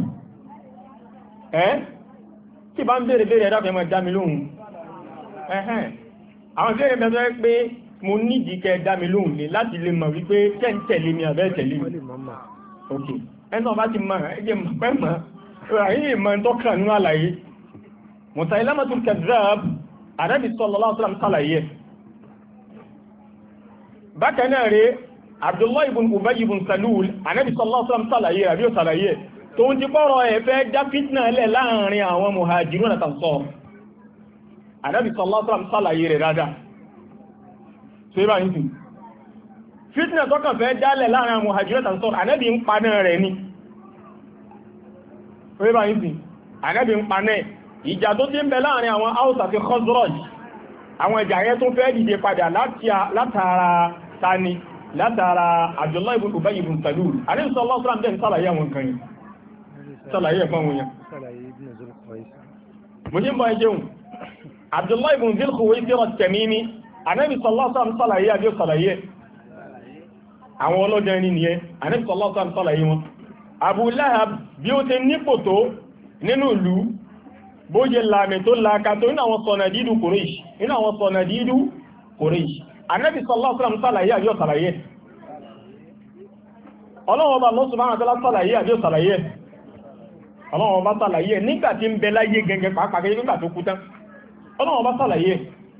ẹ́ tí bá ń bèèrè bèèrè ẹ̀dá fẹ́ mọ́ dámi lóhun ẹ̀hẹ́n àwọn bèèrè mẹ́sọ́ pé mo nídìí kẹ dámi lóhun ní láti lè mọ̀ wípé tẹ́ ń tẹ̀lé mi àbẹ́ tẹ̀lé mi ok ẹ̀nà bá ti mọ̀ ẹgbẹ́ pẹ́ mọ́ ìràyìn ìmọ̀ tó kàn nínú àlàyé Musailama al-Kadhdhab Ànábì sallallahu alaihi wasallam sàlàyé bákan náà rẹ̀ Abdullah ibn Ubay ibn Salul Ànábì sallallahu alaihi wasallam sàlàyé àbí ò sàlàyé tó ń ti bọ́rọ̀ ẹ̀fẹ́ dá fitna lẹ̀ láàrin àwọn muhajirun àti ansar Ànábì sallallahu alaihi wasallam sàlàyé rẹ̀ dáadáa ṣe bá yìí fitna tó kàn fẹ́ dálẹ̀ láàrin àwọn muhajirun àti ansar Ànábì ń paná rẹ̀ ni ṣe bá yìí Ànábì ń paná ìjà tó ti ń bẹ láàrin àwọn Aws àti Khazraj àwọn ìjà yẹn tó fẹ́ dìde padà látara tani látara Abdullah ibn Ubay ibn Salul Ànábì sallallahu alaihi wasallam dẹ̀ ń sàlàyé àwọn nǹkan yìí sàlàyé ẹ̀fọn wọn yẹn mo ní bọ́ ẹjẹun Abdullahi ibn Dhil Khuwaysira at-Tamimi Ànábì sallallahu alaihi wasallam sàlàyé àbí ó sàlàyé àwọn ọlọ́dẹ ní nìyẹn Ànábì sallallahu alaihi wasallam sàlàyé wọn Abu Lahab bí ó ti nípò tó nínú ìlú bó jẹ láàmì tó láaka tó nínú àwọn sọ̀nàdídù Quraysh nínú àwọn sọ̀nàdídù Quraysh Ànábì sallallahu alaihi wasallam sàlàyé àbí ó sàlàyé ọlọ́wọ́ bá Allah subhanahu wa ta'ala sàlàyé àbí ó sàlàyé ọlọ́wọ́ bá sàlàyé nígbà tí ń bẹ láyé gẹ́gẹ́ pàápàá gẹ́gẹ́ nígbà tó kú tán ọlọ́wọ́ bá sàlàyé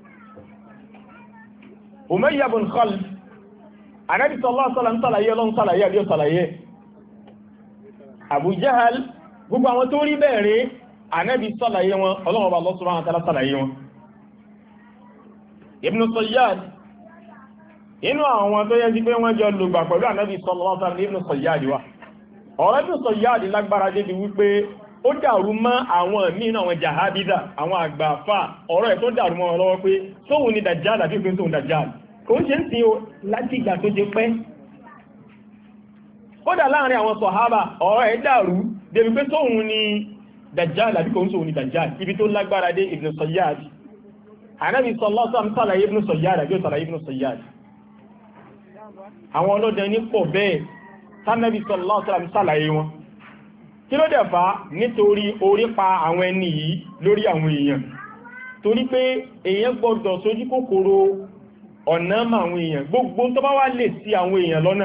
Umayya ibn Khalaf Ànábì sallallahu alaihi wasallam sàlàyé ọlọ́run sàlàyé àbí ó sàlàyé Abu Jahal gbogbo àwọn tó rí bẹ̀rẹ̀ Ànábì sàlàyé wọn ọlọ́wọ́ bá Allah subhanahu wa ta'ala sàlàyé wọn Ibn Sayyad inú àwọn tó yẹ sí pé wọ́n jọ lògbà pẹ̀lú Ànábì sallallahu alaihi wasallam Ibn Sayyad wà ọ̀rẹ́ tó sọ yáàdì lágbára débi wípé ó dàrú mọ́ àwọn míì náà àwọn jahabida àwọn àgbàfà ọ̀rọ̀ ẹ̀ tó dàrú mọ́ ọlọ́wọ́ pé sóhun ni dajjal àbí pé sóhun dajjal kò ń ṣe ń sin o láti ìgbà tó jẹ pẹ́ kódà láàrin àwọn sọ̀hábà ọ̀rọ̀ ẹ̀ dàrú débi pé tóun ni Dajjal àbí kò ń sóun ni Dajjal ibi tó lágbára dé Ibn Sayyad Ànábì sallallahu alaihi wasallam sàlàyé Ibn Sayyad àbí ó sàlàyé Ibn Sayyad àwọn ọlọ́dẹ ní pọ̀ bẹ́ẹ̀ tánàbí sallallahu alaihi wasallam sàlàyé wọn kí ló dẹ̀ fà nítorí orí pa àwọn ẹni yìí lórí àwọn èèyàn torí pé èèyàn gbọ́dọ̀ sójú kòkòrò ọ̀nà àwọn èèyàn gbogbo tó bá wá lè sí àwọn èèyàn lọ́nà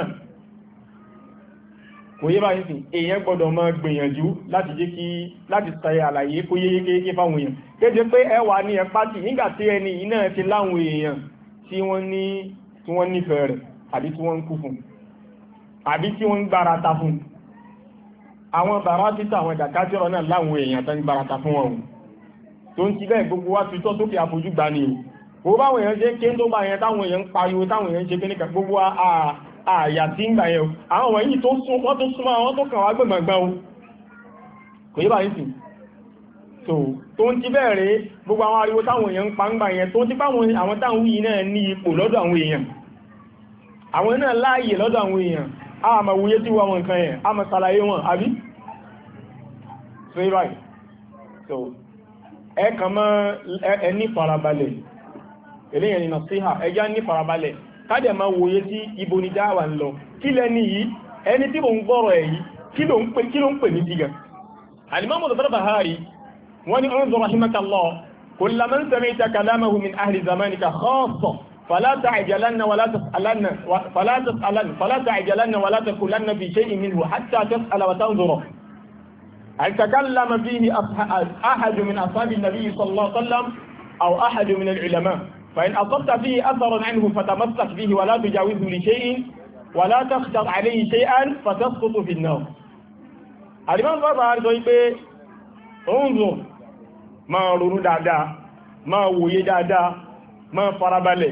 kò yé báyìí sí èèyàn gbọ́dọ̀ máa gbìyànjú láti jẹ́ kí láti ṣàyẹ àlàyé kó yé yéké fáwọn èèyàn kéde pé ẹwà ní ẹpátì nígbà tí ẹni yìí náà ti láwọn èèyàn tí wọ́n ní tí wọ́n nífẹ̀ẹ́ rẹ̀ àbí tí wọ́n ń kú fún àbí tí wọ́n ń gbárata fún àwọn bàrá títà àwọn ìdàkájọ́rọ̀ náà láwọn èèyàn tó ń gbárata fún wọn tó ń ti bẹ́ẹ̀ gbogbo wá fi tọ́ sókè àfojú gbà ní o ó báwọn èèyàn jẹ́ kí ń tó bá yẹn táwọn èèyàn ń pariwo táwọn èèyàn ṣe kíníkà gbogbo àyà tí ń gbà yẹn o àwọn wọ̀nyí tó sún wọ́n tó súnmọ́ àwọn tó kàn wá gbẹ̀gbẹ̀gbẹ̀ o kò yí báyìí sì so tó ń ti bẹ́ẹ̀ rẹ̀ gbogbo àwọn ariwo táwọn èèyàn ń pa ń gbà yẹn tó ń ti báwọn àwọn táwọn yìí náà ní ipò lọ́dọ̀ àwọn èèyàn àwọn náà láàyè lọ́dọ̀ àwọn èèyàn a máa wúyé tí wọ́n nǹkan yẹn a máa ṣàlàyé wọn àbí so right so ẹ kàn mọ́ ẹ ní farabalẹ̀ eléyàn ni nàṣíhà ẹjá ní farabalẹ̀ káàdẹ̀ máa wòye tí ibo ni dáwà ń lọ kí lẹ́ni yìí ẹni tí mo ń gbọ́rọ̀ ẹ̀ yìí kí ló ń pè kí ló ń pè ní dígà Al-Imam al-Barbahari wọ́n ni unzur rahimakallah kulla man sami'ta kalamahu min ahli zamanika khassa fala ta'jalanna wala tas'alanna fala tas'alanna fala ta'jalanna wala taqulanna fi shay'in minhu hatta tas'ala wa tanzura هل تكلم فيه أحد من أصحاب النبي صلى الله عليه وسلم أو أحد من العلماء فإن أصبت فيه أثرا عنه فتمسك به ولا تجاوزه لشيء ولا تخشر عليه شيئا فتسقط في النار الإمام البربهاري sọ pé انظر máa ronú dáadáa máa wòye dáadáa máa farabalẹ̀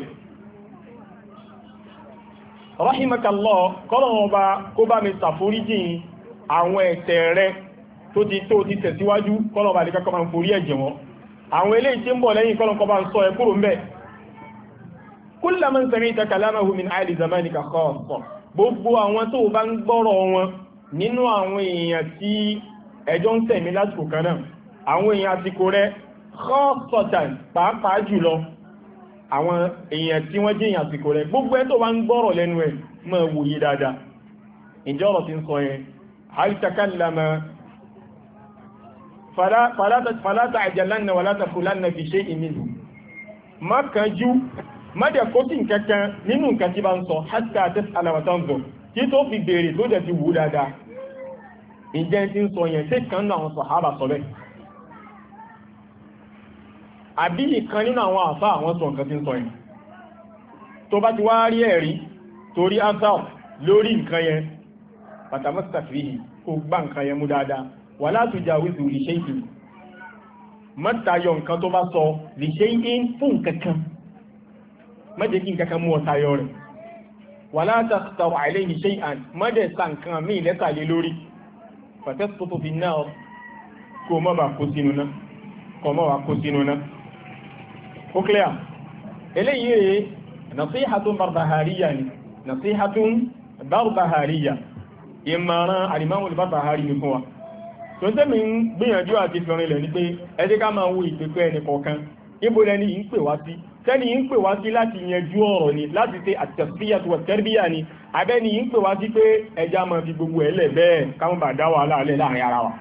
rahimakallah kọ́lọ̀wọ́n bá kó bá mi ṣàforíjì àwọn ẹ̀ṣẹ̀ rẹ̀ tó ti tó ti tẹ̀síwájú kọ́lọ̀wọ́n bá lè kọ́kọ́ máa ń forí ẹ̀jẹ̀ wọn àwọn eléyìí tí ń bọ̀ lẹ́yìn kọ́lọ̀kọ́ bá ń sọ ẹ kúrò mẹ́ kulla man sami'ta kalamahu min ahli zamanika khassa gbogbo àwọn tó bá ń gbọ́rọ̀ wọn nínú àwọn èèyàn tí ẹjọ́ ń tẹ̀mí lásìkò kan náà àwọn èèyàn àsìkò rẹ̀ khassatan pàápàá jùlọ àwọn èèyàn tí wọ́n jẹ́ èèyàn àsìkò rẹ̀ gbogbo ẹ tó bá ń gbọ́rọ̀ lẹ́nu ẹ̀ máa wòye dáadáa ìjọ́ ọ̀rọ̀ ti ń sọ yẹn hal takallama fala fala fala ta'jalanna wala taqulanna fi shay'in minhu má kánjú má dẹ̀ kó sí nǹkankan nínú nǹkan tí bá ń sọ hatta tas'ala wa tanzur tí tó fi béèrè tó dẹ̀ fi wù dáadáa ìjẹ́ tí ń sọ yẹn tí kan náà àwọn sàhábà sọ bẹ́ẹ̀ àbí ìkan nínú àwọn àfá àwọn sọ nǹkan tí ń sọ yẹn tó bá ti wá rí ẹ̀rí torí asaf lórí nǹkan yẹn pàtàmọ́sàfihì kó gbá nǹkan yẹn mú dáadáa wala tujawizu li shay'in mọ́tayọ nǹkan tó bá sọ li shay'in fún kankan mọ́jẹ́ kí nǹkan kan mú ọ̀tayọ rẹ̀ wala takhtaru alayhi shay'an mọ́jẹ́ sa nǹkan mí lẹ́tàlé lórí fatasqutu fi an-nar kó mọ́ bà kó sínú náà kó mọ́ bà kó sínú náà ó clear eléyìí rẹ̀ nasihatun barbahariya ni nasihatun barbahariya ìmọ̀ràn al-Imam al-Barbahari ní fún wa tó ń tẹ́mi ń gbìyànjú àti fìrin lẹ̀ ní pé ẹ jẹ́ ká máa wo ìpèpẹ́ ẹnì kọ̀ọ̀kan níbo lẹni yìí ń pè wá sí tẹ́ni yìí ń pè wá sí láti yanjú ọ̀rọ̀ ni láti ṣe at-tasfiyatu wat-tarbiyya ni abẹ́ni yìí ń pè wá sí pé ẹja máa fi gbogbo ẹ̀ lẹ̀ bẹ́ẹ̀ káwọn bá dá wàhálà alẹ́ láàrin ara wa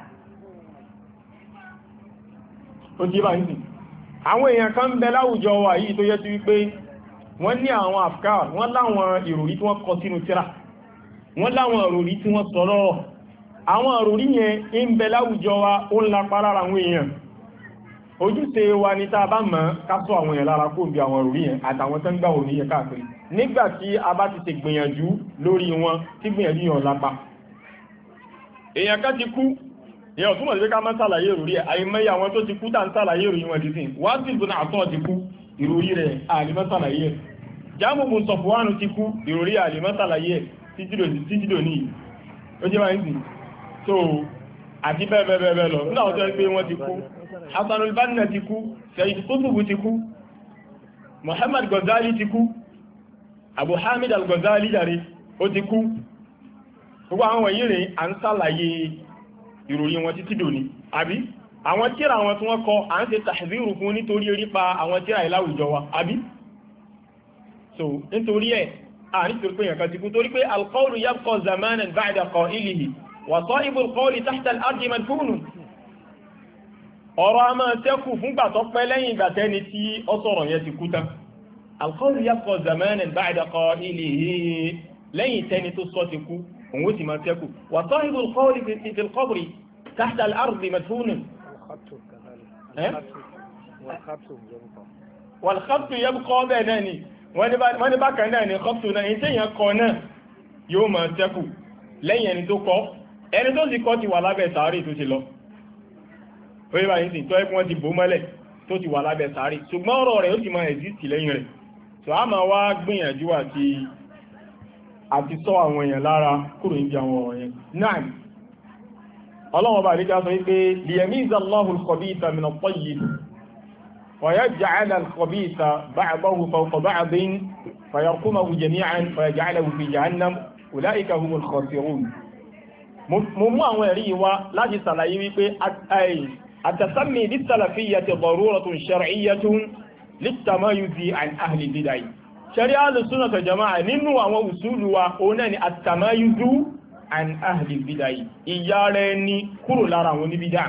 ó ti bá ń sìn àwọn èèyàn kan ń bẹ láwùjọ wa yìí tó yẹ sí wípé wọ́n ní àwọn afkar wọ́n láwọn ìròrí tí wọ́n kọ sínú tírà wọ́n láwọn ìròrí tí wọ́n sọ lọ́rọ̀ àwọn ìròrí yẹn ń bẹ láwùjọ wa ó ń lapa lára àwọn èèyàn ojúṣe wa ní tá a bá mọ̀ ká sọ àwọn èèyàn lára kó bí àwọn ìròrí yẹn àtàwọn tó ń gbà òní yẹn káàkiri nígbà tí a bá ti ṣe gbìyànjú lórí wọn tí gbìyànjú yàn lápá èèyàn ká ti kú èèyàn túnmọ̀ sí pé ká má ṣàlàyé ìròrí ẹ̀ àìmọye àwọn tó ti kú tá ń ṣàlàyé ìròrí wọn dísìn wá sí ìbùnà àtọ́ ti kú ìròrí rẹ̀ àlìmọ́ ṣàlàyé ẹ̀ jáàmù bùn sọ̀fùwánù ti kú ìròrí àlìmọ́ ṣàlàyé ẹ̀ títí dò ní ó jẹ́ wáyé sí so àti bẹ́ẹ̀bẹ́ẹ̀bẹ́ẹ̀ lọ nígbà wọ́n tó pé wọ́n ti kú Hassanul Banna ti kú Sayyid Qutb ti kú Muhammad Ghazali ti kú Abu Hamid al-Ghazali jàre ó ti kú gbogbo àwọn wọ̀nyí rèé à ń ṣàlàyé ìròyìn wọn títí dòní àbí àwọn tíra àwọn tí wọ́n kọ à ń ṣe tàhírù fún nítorí orípa àwọn tíra ìláwùjọ wa àbí so nítorí ẹ̀ à nítorí pé yànkan ti kú torí pé alqawlu yabqa zamanan ba'da qa'ilihi wa sahibul qawli tahta al-ardi madfunun ọ̀rọ̀ a máa ṣẹ́kù fúngbà tó pẹ́ lẹ́yìn ìgbà tẹ́ni tí ó sọ̀rọ̀ yẹn ti kú tán alqawlu yabqa zamanan ba'da qa'ilihi lẹ́yìn tẹ́ni tó sọ ti kú òun ó sì máa ṣẹ́kù wa sahibul qawli fil qabri tahta al-ardi madfunun wàlхàbtù yabqa bẹ́ẹ̀ náà ni wọ́n ní bákan náà ni kọ́pù náà ní tẹ́yàn kọ náà yóò máa ṣẹ́kù lẹ́yìn ẹni tó kọ́ ẹni tó sì kọ́ ti wà lábẹ́ sàárè tó ti lọ orí báyìí sì tọ́ ẹkùn wọn ti bò mọ́lẹ̀ tó ti wà lábẹ́ sàárè ṣùgbọ́n ọ̀rọ̀ rẹ̀ ó sì máa ẹ̀zìtì lẹ́yìn rẹ̀ tó a máa wá gbìyànjú àti àti sọ àwọn èèyàn lára kúrò níbi àwọn ọ̀rọ̀ yẹn náà ọlọ́wọ́n bá àríkà sọ wípé liyamiza Allahu al-khabitha min at-tayyib ويجعل الخبيث بعضه فوق بعض فيركمه جميعا فيجعله في جهنم أولئك هم الخاسرون mo mú àwọn ẹ̀rí wá láti ṣàlàyé wípé التسمي بالسلفية ضرورة شرعية للتمايز عن أهل البدع ṣẹ̀rí Ahlus-Sunnah wal Jamā'ah nínú àwọn usulu wa òun náà ni التمايز عن أهل البدع ìyà rẹ̀ ní kúrò lára àwọn oníbídà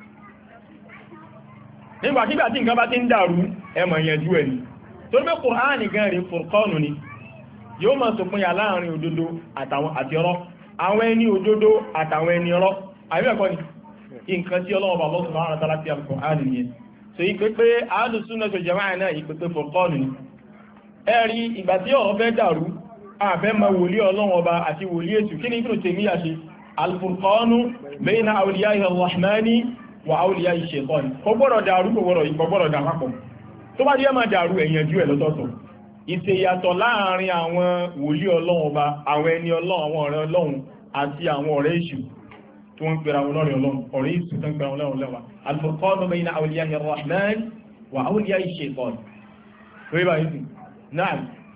nígbàtígbà tí nǹkan bá ti ń dàrú ẹmọ̀ ìyẹnjú ẹni tó gbé Kùránì gan rí furqānu ni yóò máa sọpín yà láàrin òdodo àti ọ̀rọ̀ àwọn ẹni òdodo àtàwọn ẹni ọ̀rọ̀ àbíẹ̀kọ́ ni nǹkan tí Ọlọ́run Allah subhanahu wa ta'ala fi al-Kùránì nìyẹn so ìpépé Ahlus-Sunnah wal Jamā'ah náà ìpépé furqānu ni ẹ̀rí ìgbà tí ọ̀rọ̀ fẹ́ dàrú àfẹ́ ma wòlí Ọlọ́run ọba àti wòlí èṣù kí ni Ibn Taymiyyah ṣe al-furqānu bayna awliyā'i ar-Rahmāni wà áwùlíyá ìṣẹ̀tọ́ ni kò gbọ́dọ̀ dàrú kò gbọ́dọ̀ ìgbọ́gbọ́dọ̀ dàpapọ̀ tó bá díẹ̀ máa dàrú ẹ̀yànjú ẹ̀ lọ́tọ̀ọ̀tọ̀ ìṣèyàtọ̀ láàrin àwọn wòlí Ọlọ́run ọba àwọn ẹni Ọlọ́run àwọn ọ̀rẹ́ Ọlọ́run àti àwọn ọ̀rẹ́ èṣù tí wọ́n ń pera wọn lọ́rẹ̀ Ọlọ́run ọ̀rẹ́ èṣù tó ń pera wọn lọ́rẹ̀ Ọlọ́run al-furqānu bayna awliya'i ar-Rahmān wa awliya'i ìṣẹ̀tọ́ ni wọ́n bá yìí náà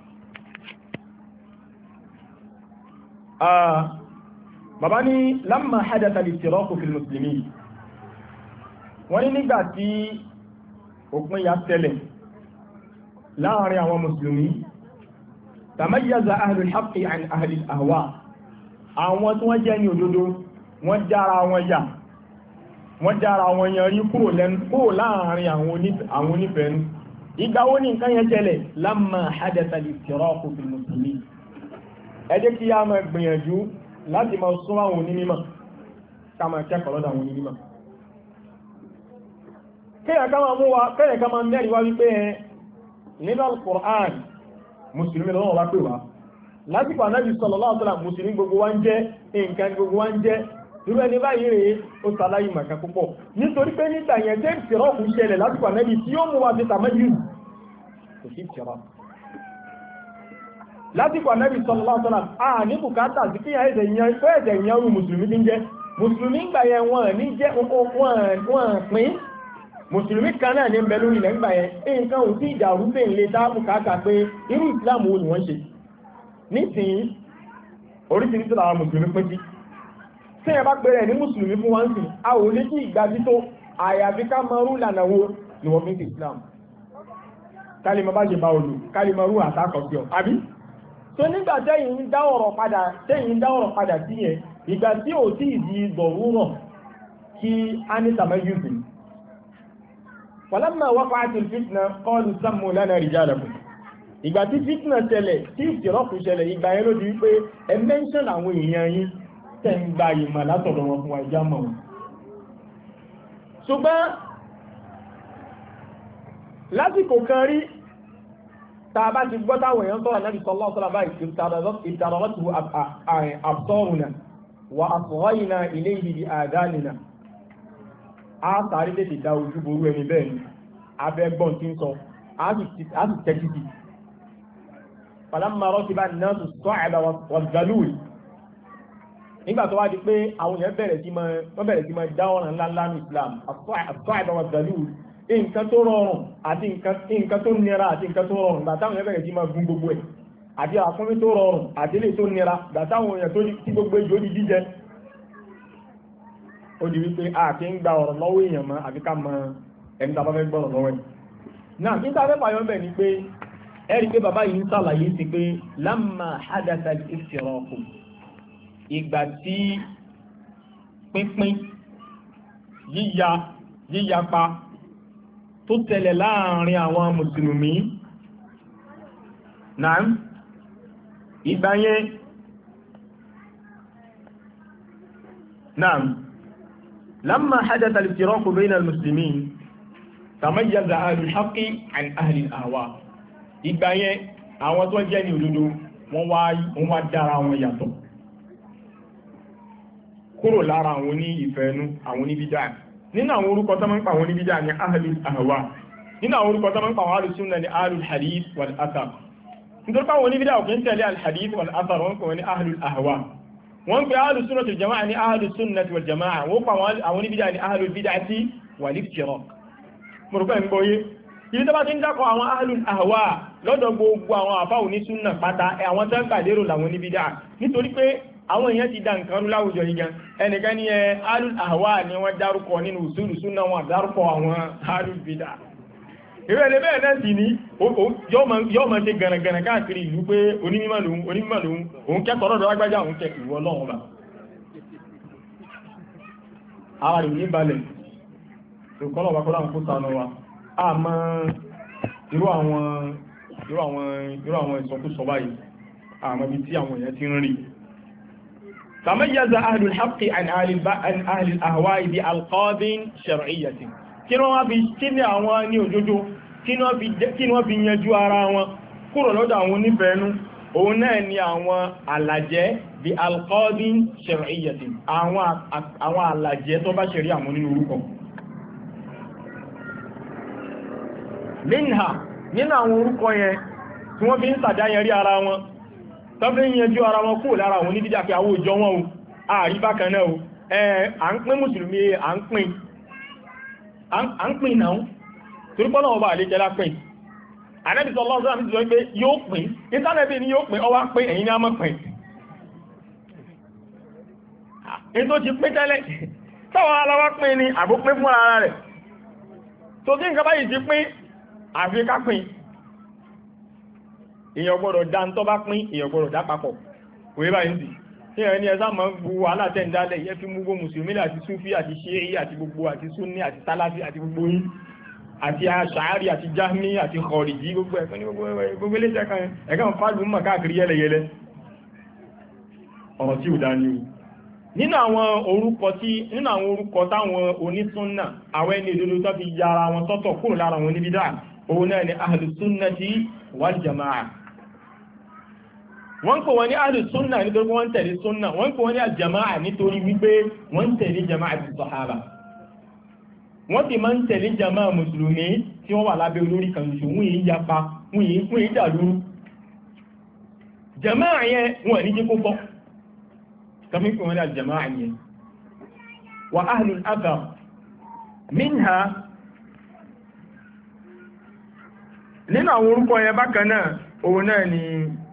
bàbá ní lamma hadatha al-iftirāqu fil muslimīn wọ́n ní nígbà tí òpin ya tẹ́lẹ̀ láàrin àwọn mùsùlùmí tamayyaza ahlul haqqi an ahlil ahwa àwọn tí wọ́n jẹ́ ní òdodo wọ́n dára wọn yà wọ́n dára wọn yan rí kúrò lẹ́nu kúrò láàrin àwọn onífẹ̀ẹ́nu ìgbà wo ní nǹkan yẹn tẹ́lẹ̀ lamma hadatha al-iftirāqu fil muslimin ẹ jẹ́ kí a máa gbìyànjú láti máa sún àwọn onímọ̀ ká máa kẹ́kọ̀ọ́ lọ́dọ̀ àwọn onímọ̀ kéyà ká máa mú wa kéyà ká máa mẹ́rin wá wípé ẹ nínú al-Qur'an mùsùlùmí lọ́wọ́ wá pè wá lásìkò Ànábì sallallahu alaihi wasallam mùsùlùmí gbogbo wá ń jẹ́ nǹkan gbogbo wá ń jẹ́ irú ẹni báyìí rèé ó sàlàyé màkà púpọ̀ nítorí pé nígbà yẹn tẹ́ ìtìrọ́ọ̀kù ṣẹlẹ̀ lásìkò Ànábì tí ó mú wa fi tàmájú kò sí ìtìrọ́ lásìkò Ànábì sallallahu alaihi wasallam a ní bùkátà sí kíyà ẹ̀jẹ̀ yan pé ẹ̀jẹ̀ yan rú mùsùlùmí ti ń jẹ́ mùsùlùmí gbà yẹn wọn ní jẹ́ wọn pín mùsùlùmí kan náà ní ń bẹ lórí ilẹ̀ ńgbà yẹn nǹkan ò tí ìdàrú pé ń lè dáàbù káàkà pé irú ìsìláàmù wo ni wọ́n ṣe nísìnyí oríṣiríṣi làwọn mùsùlùmí pín sí tí ẹ bá pèrè ní mùsùlùmí fún wọn sí a ò lè kí ìgbà tító àyàfi ká máa rú lànà wo ni wọ́n fi ń ṣe ìsìláàmù kálímà bá ṣe bá olù kálímà rú àtàkọ̀ sí ọ àbí tó nígbà tẹ́yìn ń dá ọ̀rọ̀ padà tẹ́yìn ń dá ọ̀rọ̀ padà sí yẹn ìgbà tí ò tí ì di dọ̀rúrọ̀ kí á ní tàmáyùsì falamma waqa'at al-fitna qalu sammu lana rijalakum ìgbà tí fitna ṣẹlẹ̀ tí ìṣirọ́kù ṣẹlẹ̀ ìgbà yẹn ló di wípé ẹ mẹ́ńṣọ́n àwọn èèyàn yín tẹ̀ ń gba ìmọ̀ látọ̀dọ̀ wọn fún wa ìjà mọ̀ wọn. ṣùgbọ́n lásìkò kan rí tá a bá ti gbọ́ táwọn èèyàn sọ̀rọ̀ Nabi sallallahu alaihi wasallam ìtàrọ̀lọ́tù absaruna wa asghayna ilayhi bi adhanina a sáré tètè dá ojú ború ẹni bẹ́ẹ̀ ni abẹ́gbọ́n tí ń sọ a sì tẹ́tí sí falamma rakiba an-nasu as-sa'aba waz-zalul nígbà tó wá di pé àwọn èèyàn bẹ̀rẹ̀ sí máa wọ́n bẹ̀rẹ̀ sí máa dá ọ̀ràn ńláńlá ní Islam as-sa'aba waz-zalul nǹkan tó rọrùn àti nǹkan tó nira àti nǹkan tó rọrùn gbà táwọn èèyàn bẹ̀rẹ̀ sí máa gún gbogbo ẹ̀ àti àkúnmí tó rọrùn àti ilé tó nira gbàtàwọn èèyàn tó tí gbogbo ìjó di jíjẹ ó di wípé a kì ń gba ọ̀rọ̀ lọ́wọ́ èèyàn mọ́ àfi ká mọ ẹni tàbá fẹ́ gbọ́rọ̀ lọ́wọ́ ẹ̀ náà kí sáfẹ́ pàyọ́ bẹ̀ ni pé ẹ̀rí pé bàbá yìí ń sàlàyé sí pé lamma hadatha al-iftiraq ìgbà tí pínpín yíya yíyapa tó tẹ̀lẹ̀ láàrin àwọn mùsùlùmí náà ìgbà yẹn náà lamma hadatha al-iftiraq bayna al-muslimin tamayyaza ahlul haqqi an ahli al-ahwa ìgbà yẹn àwọn tó jẹ́ ní òdodo wọ́n wá wọ́n wá dára wọn yàtọ̀ kúrò lára àwọn oní ìfẹ́nú àwọn oníbídà nínú àwọn orúkọ tó máa ń pa àwọn oníbídà ní ahlul ahwa nínú àwọn orúkọ tó máa ń pa àwọn ahlus sunnah ní ahlul hadith wal athar nítorí pé àwọn oníbídà ò kí ń tẹ̀lé al hadith wal athar wọ́n pè wọ́n ní ahlul ahwa wọ́n pè ahlus sunnah wal jama'a ní ahlus sunnah wal jama'a wọ́n pa àwọn oníbídà ní ahlul bid'ati wal iftiraq mọ̀rùkọ́ ń gbọ́yé ibi tó bá ti ń dákọ̀ àwọn ahlul ahwa lọ́dọ̀ gbogbo àwọn àfáà ní súnnà pátá àwọn tó ń pàdérò làwọn ní bídá nítorí pé àwọn èèyàn ti dá nǹkan rú láwùjọ yìí gan ẹnìkan ní ẹ ahlul ahwa ni wọ́n dárúkọ nínú usulu súnnà wọn dárúkọ àwọn ahlul bídá ìwé ẹni bẹ́ẹ̀ náà sì ní yọ́ mọ̀ ṣe gànàgànà káàkiri ìlú pé onímọ̀ lòun onímọ̀ lòun òun kẹ́kọ̀ọ́ lọ́dọ̀ lágbájá òun kẹ́ ìwọ lọ́wọ́ bá ara rẹ̀ ní balẹ̀ ìkọlọ̀ wà kọ́lá ń kó sànà wa a mọ́ irú àwọn irú àwọn irú àwọn ìsọkúsọ báyìí a mọ́ bí tí àwọn èèyàn ti ń rí tamayyaza ahlul haqqi an ahlil ahwa'i bi alqabin shar'iyyatin kí wọ́n fi kí ní àwọn ní òjòjò kí wọ́n fi yanjú ara wọn kúrò lọ́dọ̀ àwọn onífẹ́ẹ̀nú òun náà ni àwọn alàjẹ́ bí alqabin shar'iyyatin àwọn alàjẹ́ tó bá ṣẹ̀rí àwọn nínú orúkọ minha nínú àwọn orúkọ yẹn tí wọ́n fi ń sàdáyẹrí ara wọn tó fi ń yanjú ara wọn kúrò lára àwọn oníbídà pé àwọn òjò wọn o ààrí bákan náà o ẹ̀ à ń pín mùsùlùmí à ń pín à ń pín náà torí pọ́nà ọba àlékẹ́lá pín Ànábì sallallahu alaihi wasallam ti sọ pé yóò pín ìtànẹ́bí ni yóò pín ọwá pín ẹ̀yin ní a mọ́ pín èyí tó ti pín tẹ́lẹ̀ táwọn aláwá pín ni àbó pín fún ara rẹ̀ tó kí nǹkan báyìí ti pín àfi ká pín èèyàn gbọ́dọ̀ dá ń tọ́ bá pín èèyàn gbọ́dọ̀ dá papọ̀ òye báyìí sì ní ẹni ẹ̀sá mọ́ gbogbo alátẹ̀ndálẹ̀ yẹ́ fi gbogbo mùsùlùmí àti súfí àti ṣírí àti gbogbo àti súnní àti tálàfí àti gbogbo yín àti aṣàárì àti jámí àti kọ̀rìjí gbogbo ẹ̀kọ́ ní gbogbo ilé jẹ́ kan ẹ̀kọ́ fàájú mọ̀ káàkiri yẹ́lẹyẹlẹ ọ̀rọ̀ tí ò dá ní o nínú àwọn orúkọ tí nínú àwọn orúkọ táwọn onísúnnà àwọn ẹni òdodo tó fi yára wọn sọ́tọ̀ kúrò lára wọn níbi dáa òun náà ni ahlus sunnati wal jama'a wọ́n kò wọ́n ní ahlus sunna nítorí wọ́n tẹ̀lé sunna wọ́n kò wọ́n ní al-jama'a nítorí wípé wọ́n tẹ̀lé jama'a ti sahaba wọ́n ti máa ń tẹ̀lé jama'a mùsùlùmí tí wọ́n wà lábẹ́ olórí kan ṣe wọ́n yìí yapa wọ́n yìí fún ìdàlúrú jama'a yẹn wọ́n ní jí kó bọ́ kàmí kò wọ́n ní al-jama'a yẹn wa ahlul athar minha nínú àwọn orúkọ yẹn bákan náà òun náà ni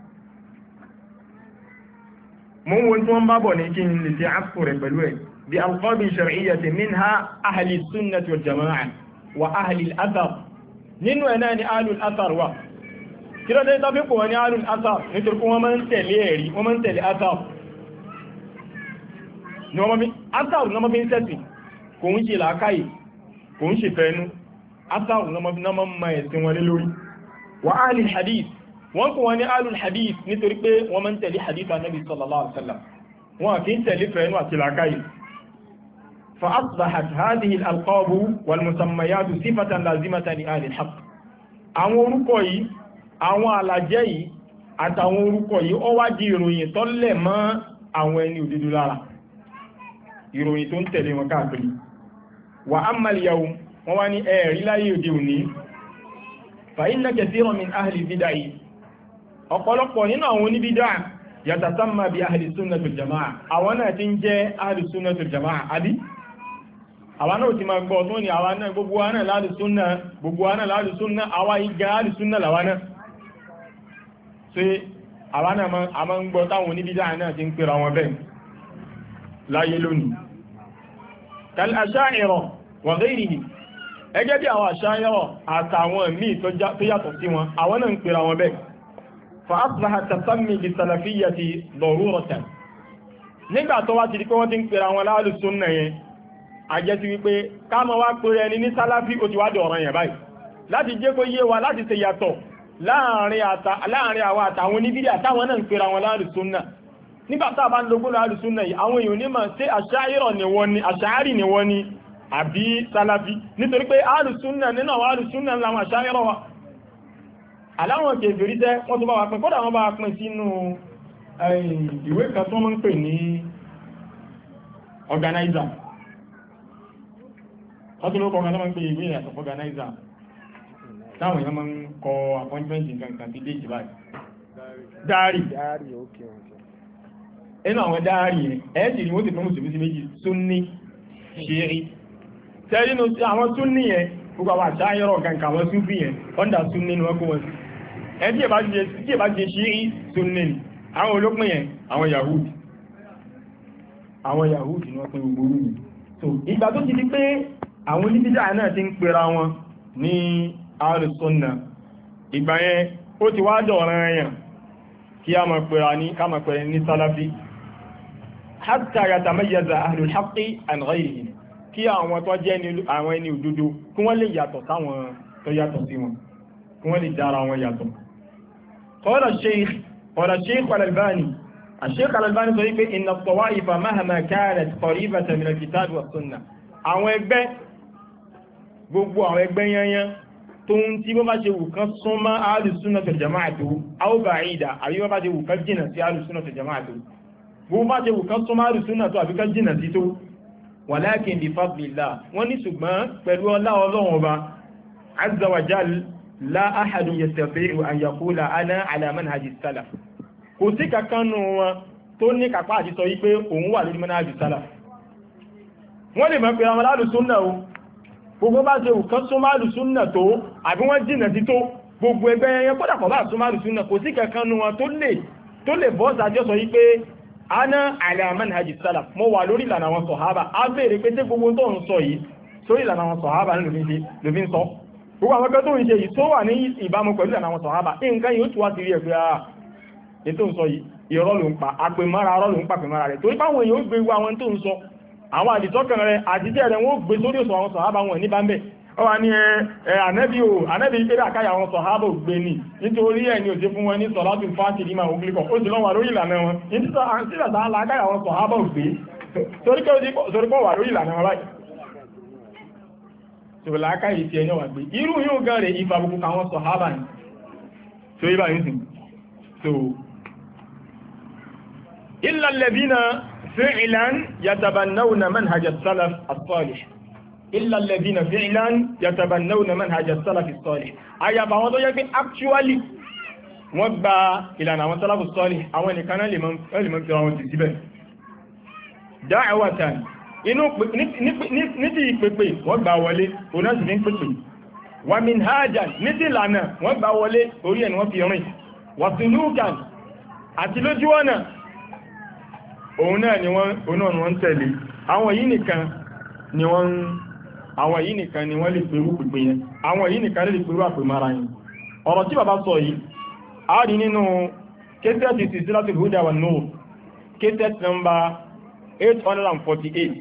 mo ń wo tí wọ́n bá bọ̀ ní kí n lè ṣe àpò rẹ̀ pẹ̀lú ẹ̀ bí alqabin shar'iyyatin minha ahli sunnati wal jama'a wa ahli al-athar nínú ẹ̀ náà ni ahli al-athar wà kí ló dé tàbí kò wọ́n ní ahli al-athar nítorí kí wọ́n máa ń tẹ̀lé ẹ̀rí wọ́n máa ń tẹ̀lé athar ní wọ́n máa fi athar ní wọ́n máa fi ń tẹ̀sì kò ń ṣe làákàyè kò ń ṣe fẹ́nu athar ní wọ́n máa ń ma ẹ̀sìn wọn lé lórí wa ahli al-hadith wọ́n kò wọ́n ní alul hadith nítorí pé wọ́n máa ń tẹ̀lé hadith annabi sallallahu alaihi wasallam wọ́n kì í tẹ̀lé fẹ́nu àti làákàyè fa asbahat hadhihi al-alqab wal musammayat sifatan lazimatan li ahli al-haqq àwọn orúkọ yìí àwọn alàjẹ́ yìí àtàwọn orúkọ yìí ó wá di ìròyìn tó lẹ̀ mọ́ àwọn ẹni òdodo lára ìròyìn tó ń tẹ̀lé wọn káàkiri wa amma al-yawm wọ́n wá ní ẹ̀rí láyé òde òní fa inna kathiran min ahli bid'ah ọ̀pọ̀lọpọ̀ nínú àwọn oníbídá yatasamma bí ahli sunnatul jama'a àwọn náà ti ń jẹ́ ahli sunnatul jama'a àbí àwọn náà ti máa gbọ́ tó ní àwọn náà gbogbo wa náà láàrín súnnà gbogbo wa náà láàrín súnnà àwọn igá ahli súnnà làwọn náà ṣe àwa náà a máa ń gbọ́ táwọn oníbídà náà ti ń pera wọn bẹ́ẹ̀ láyé lónìí kal asha'ira wa ghayrihi ẹgẹ́ bí àwọn asha'ira àtàwọn míì tó yàtọ̀ sí wọn àwọn náà ń pera wọn bẹ́ẹ̀ fa asbaha tasammi bi salafiyyati daruratan nígbà tó wá ti di pé wọ́n ti ń pera wọn láàlù súnnà yẹn àjẹ́ ti wípé ká máa wá pèrè ẹni ní sálàfí ó ti wá dọ̀ràn yẹn báyìí láti jẹ́ kó yé wa láti ṣe yàtọ̀ láàrin àwọn àtàwọn oníbídà táwọn náà ń pera wọn láàlù súnnà nígbà tá a bá ń logún láàlù súnnà yìí àwọn èèyàn onímọ̀ sí àṣáírọ̀ ni wọ́n ni àṣáírì ni wọ́n ni àbí sálàfí nítorí pé àlù súnnà nínú àwọn àlù súnnà láwọn àṣáírọ̀ wa aláwọn kèfèrí jẹ́ wọ́n tó bá wà pín kódà wọ́n bá wà pín sínú ìwé kan tó mọ́ ń pè ní organizer wọ́n tó ló kọ́ kan tó mọ́ ń pè ìwé ìyàtọ̀ organizer táwọn èèyàn mọ́ ń kọ appointment nǹkan kan bí déjì báyìí dáárì inú àwọn dáárì ẹ̀ẹ́sì ni wọ́n ti fún mùsùlùmí sí méjì súnní ṣírí tẹ́rínú àwọn súnní yẹn gbogbo àwọn àṣáyọ́rọ̀ kankan àwọn súnfì yẹn ọ́ndà súnní ni wọ́n kó wọn sí ẹ̀ tí ẹ bá jẹ ṣírí súnní ni àwọn olópin yẹn àwọn Yahudi àwọn Yahudi ni wọ́n pín gbogbo orú so ìgbà tó ti di pé àwọn oníbídà náà ti ń pera wọn ní Ahlus-Sunnah ìgbà yẹn ó ti wá dọ̀ràn ẹ̀yàn kí a máa pera ní ká máa pera ní Salafi hatta yatamayyaza ahlul haqqi an ghayrihim kí àwọn tó jẹ́ àwọn ẹni òdodo kí wọ́n lè yàtọ̀ sáwọn tó yàtọ̀ sí wọn kí wọ́n lè dára wọn yàtọ̀ qala Shaykh قال الشيخ الألباني الشيخ الألباني صحيح إن الطوائف مهما كانت قريبة من الكتاب والسنة àwọn ẹgbẹ́ gbogbo àwọn ẹgbẹ́ yanyan tó ń tí bó bá ṣe wù kán súnmọ́ Ahlus-Sunnah wal Jamā'ah aw ba'īda àbí bó bá ṣe wù kán jìnà sí Ahlus-Sunnah wal Jamā'ah bó bá ṣe wù kán súnmọ́ Ahlus-Sunnah àbí kán jìnà sí tó walākin bi fadlillah wọ́n ní ṣùgbọ́n pẹ̀lú ọlá Ọlọ́run Ọba azza wa jal la ahadun yastati'u an yaqula ana ala manhaji salaf kò sí kankan nù wọn tó ní kápá àti sọ wípé òun wà lórí manhaji salaf wọ́n lè mọ̀ pé àwọn Ahlus-Sunnah o gbogbo bá ṣe òkan súnmọ́ Ahlus-Sunnah tó àbí wọ́n jìnà sí tó gbogbo ẹgbẹ́ ẹyẹ kódà kọ̀ bá súnmọ́ Ahlus-Sunnah kò sí kankan nù wọn tó lè tó lè bọ́ sàjọ́ sọ wípé ana ala manhaji salaf mo wà lórí ìlànà àwọn sọ̀hábà á bèèrè pé tí gbogbo tó ń sọ yìí sórí ìlànà àwọn sọ̀hábà ní lòfin sọ gbogbo àwọn akẹ́ tó ń ṣe yìí tó wà ní ìbámu pẹ̀lú ìlànà àwọn sọ̀hábà nǹkan yóò tún wá sí rí ẹ̀fẹ́ àà ètò ń sọ yìí ìrọ́ ló ń pa àpèmára ọ̀rọ̀ ló ń pa àpèmára rẹ̀ torí báwọn èèyàn ó gbé gbogbo àwọn tó ń sọ àwọn àdìsọ́kàn rẹ̀ àdìjẹ́ rẹ̀ wọ́n gbé sórí òsò àwọn sọ̀hábà wọn ní bámbẹ̀ ọ wà ní ẹ ànẹ́bí o ànẹ́bí ìpínlẹ̀ àkáyà àwọn sọ̀hábà ò gbé ní nítorí ẹ̀ ní òjé fún wọn ní sọ̀látù fáàtì ní màá ògbìlìkọ̀ ó sì lọ́wọ́ lórí ìlànà wọn nítorí àkáyà àwọn sọ̀hábà ò gbé torí pọ̀ wà lórí ìlànà wọn báyìí so láàká ìtì ẹ̀yàn wà gbé irú yóò gan rẹ̀ ìfàbùkù àwọn sọ̀hábà ní so ibà ní sí so illa alladhina fi'lan yatabannawna manhaj as-salaf as-salih illa alladhina fi'lan yatabannawna manhaj as-salaf as-salih àyàfà àwọn tó yẹ pé actually wọ́n gba ìlànà àwọn salaf as-salih àwọn nìkan náà lè mọ́ fi àwọn ti síbẹ̀ da'watan inú ní ti ìpèpè wọ́n gbà wọlé oná sì ní pèpè wà minhajan ní ti ìlànà wọ́n gbà wọlé orí ẹni wọ́n fi rìn wà sulukan àti lójú ọ̀nà òun náà ni wọ́n tẹ̀lé àwọn yìí nìkan ni wọ́n àwọn yìí nìkan ni wọ́n lè pèrú pèpè yẹn àwọn yìí nìkan lè pèrú àpè mara yẹn ọ̀rọ̀ tí bàbá sọ yìí a rí nínú kẹsẹ̀tì Silsilatul Huda wan Nur kẹsẹ̀tì nọ́mbà eight hundred forty-eight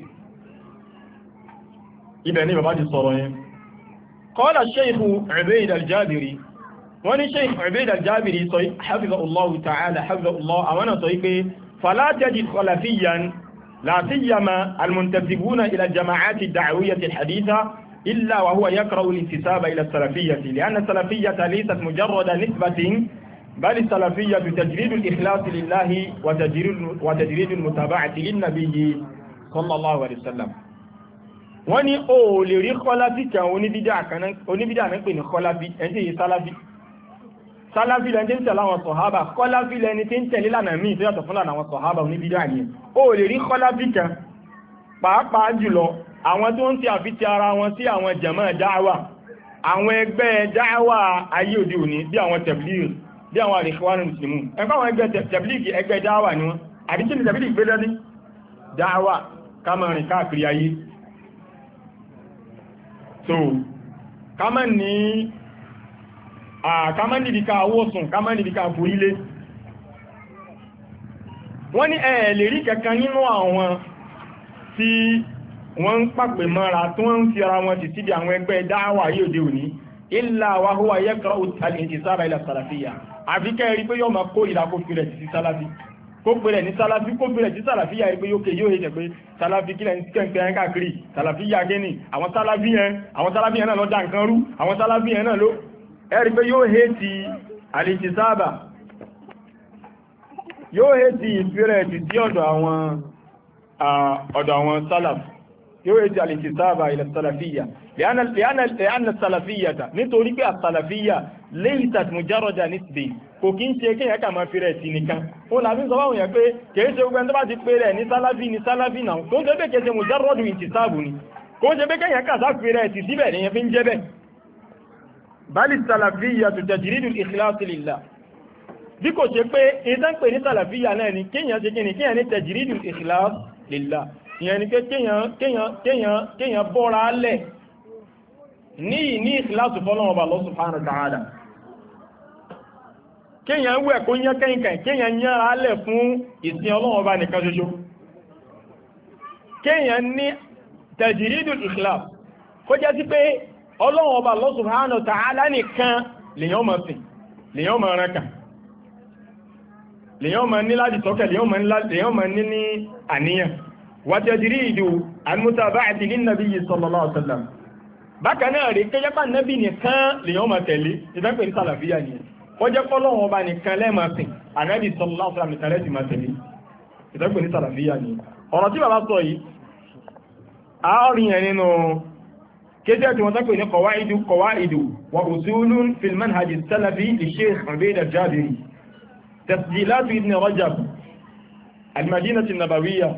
ibẹ̀ ní bàbá ti sọ̀rọ̀ yẹn qala Shaykh Ubayd al-Jabiri wọ́n ní Shaykh Ubayd al-Jabiri sọ hafizahullahu ta'ala hafizahullahu àwọn sọ pé fala tajid khalafiyyan la siyama al-muntasibuna ila al-jama'at ad-da'wiyyah al-haditha illa wa huwa yakrahu al-intisaba ila as-salafiyyah li'anna as-salafiyyah laysat mujarrada nisbatin بل السلفية تجريد الإخلاص لله وتجريد, وتجريد المتابعة للنبي صلى الله عليه وسلم wọ́n ní o lè rí kọ́láfí kan oníbídà ní pè ní kọ́láfí ẹni tí yí sálàfí sálàfí lẹ́ni tí ń tẹ̀lé àwọn sọ̀hábà kọ́láfí lẹ́ni tí ń tẹ̀lé lànà míì tó yàtọ̀ fún lànà àwọn sọ̀hábà oníbídà ní o lè rí kọ́láfí kan pàápàá jùlọ àwọn tó ń ti àfitì ara wọn sí àwọn jàmáà dáwà àwọn ẹgbẹ́ dáwà ayé òde òní bí àwọn tẹ̀blíìrì bí àwọn al-Ikhwan al-Muslimun ẹgbẹ́ àwọn ẹgbẹ́ tẹ̀blígì ẹgbẹ́ dáwà ni wọ́n àdíkí ni tẹ̀blígì gbé lẹ́ní dáwà kámọ̀rin káàkiri ayé so kámọ̀ ní kámọ̀ nídìíká awósùn kámọ̀ nídìíká forílé wọ́n ní ẹ̀ lè rí kankan nínú àwọn tí wọ́n ń pàpè mọ́ra tí wọ́n ń fi ara wọn ti síbi àwọn ẹgbẹ́ dáwà yóò dé òní illa wa huwa yaqra'u al-intisaba ila salafiyya àfi kẹ́ rí pé yóò máa kó ìlà kó fi rẹ̀ sí sálàfí kó pè rẹ̀ ní sálàfí kó fi rẹ̀ sí sálàfíyà rí pé yóò ké yóò hẹ́ pé sálàfí kílẹ̀ ní kẹ́ǹkẹ́ yẹn káàkiri sálàfíyà gẹ́ni àwọn sálàfí yẹn àwọn sálàfí yẹn náà lọ dá nǹkan rú àwọn sálàfí yẹn náà ló ẹ rí pé yóò hẹ́ ti al-intisaba yóò hẹ́ ti ìfẹ́rẹ̀ ti sí ọ̀dọ̀ àwọn ọ̀dọ̀ àwọn sálàf yóò hẹ́ ti al-intisaba ila salafiyya لأن لأن لأن السلفية nítorí pé السلفية ليست مجرد نسبة kò kí ń ṣe kéèyàn kà máa fi rẹ̀ sí nìkan ó làbí sọ báwọn yẹn pé kìí ṣe gbogbo ẹni tó bá ti pé rẹ̀ ní sálàfí ní sálàfí náà tó ń ṣe pé kìí ṣe مجرد انتساب ni kò ń ṣe pé kéèyàn kà sá fi rẹ̀ sí síbẹ̀ nìyẹn fi ń jẹ́ bẹ́ẹ̀ بل السلفية تجريد الإخلاص لله bí kò ṣe pé ìdán pè ní sàlàfíyà náà ni kéèyàn ṣe kíni kéèyàn ní تجريد الإخلاص لله ìyẹn ni pé kéèyàn bọ́ra lẹ̀ ní ní ìkìláàsù fọ́lọ́wọ́ bá Allah subhanahu wa ta'ala kíyàn wẹ́ kó yán kẹ́yìnkẹ́ kíyàn yán alẹ́ fún ìsìn ọlọ́wọ́ bá nìkan ṣoṣo kíyàn ní tajridul ikhlas kó jẹ́ sí pé ọlọ́wọ́ bá Allah subhanahu wa ta'ala nìkan lèyàn mọ̀ sí lèyàn mọ̀ ránkà lèyàn mọ̀ ní láti sọ́kẹ̀ lèyàn mọ̀ ní ní àníyàn wa tajridu al-mutaba'ati lin-nabiyyi sallallahu alaihi wasallam bákan náà rí kéjẹ́ pà nẹ́bì nìkan lèyàn máa tẹ̀lé ìfẹ́pẹ̀ ní sàlàfíà ni ó jẹ́ kọ́lọ́wọ́n ọba nìkan lẹ́ẹ̀màsìn ànábì sallallahu alaihi wasallam nìkan lẹ́ẹ̀sì máa tẹ̀lé ìfẹ́pẹ̀ ní sàlàfíà ni ọ̀rọ̀ tí bàbá sọ yìí àárín ẹ̀ nínú kéjẹ́ tí wọ́n tẹ́pẹ̀ ní qawaidu qawaidu wa usulun fil manhaj as-salafi li Sheikh Ubayd al-Jabiri tasjilatu ibn Rajab al-Madinah an-Nabawiyyah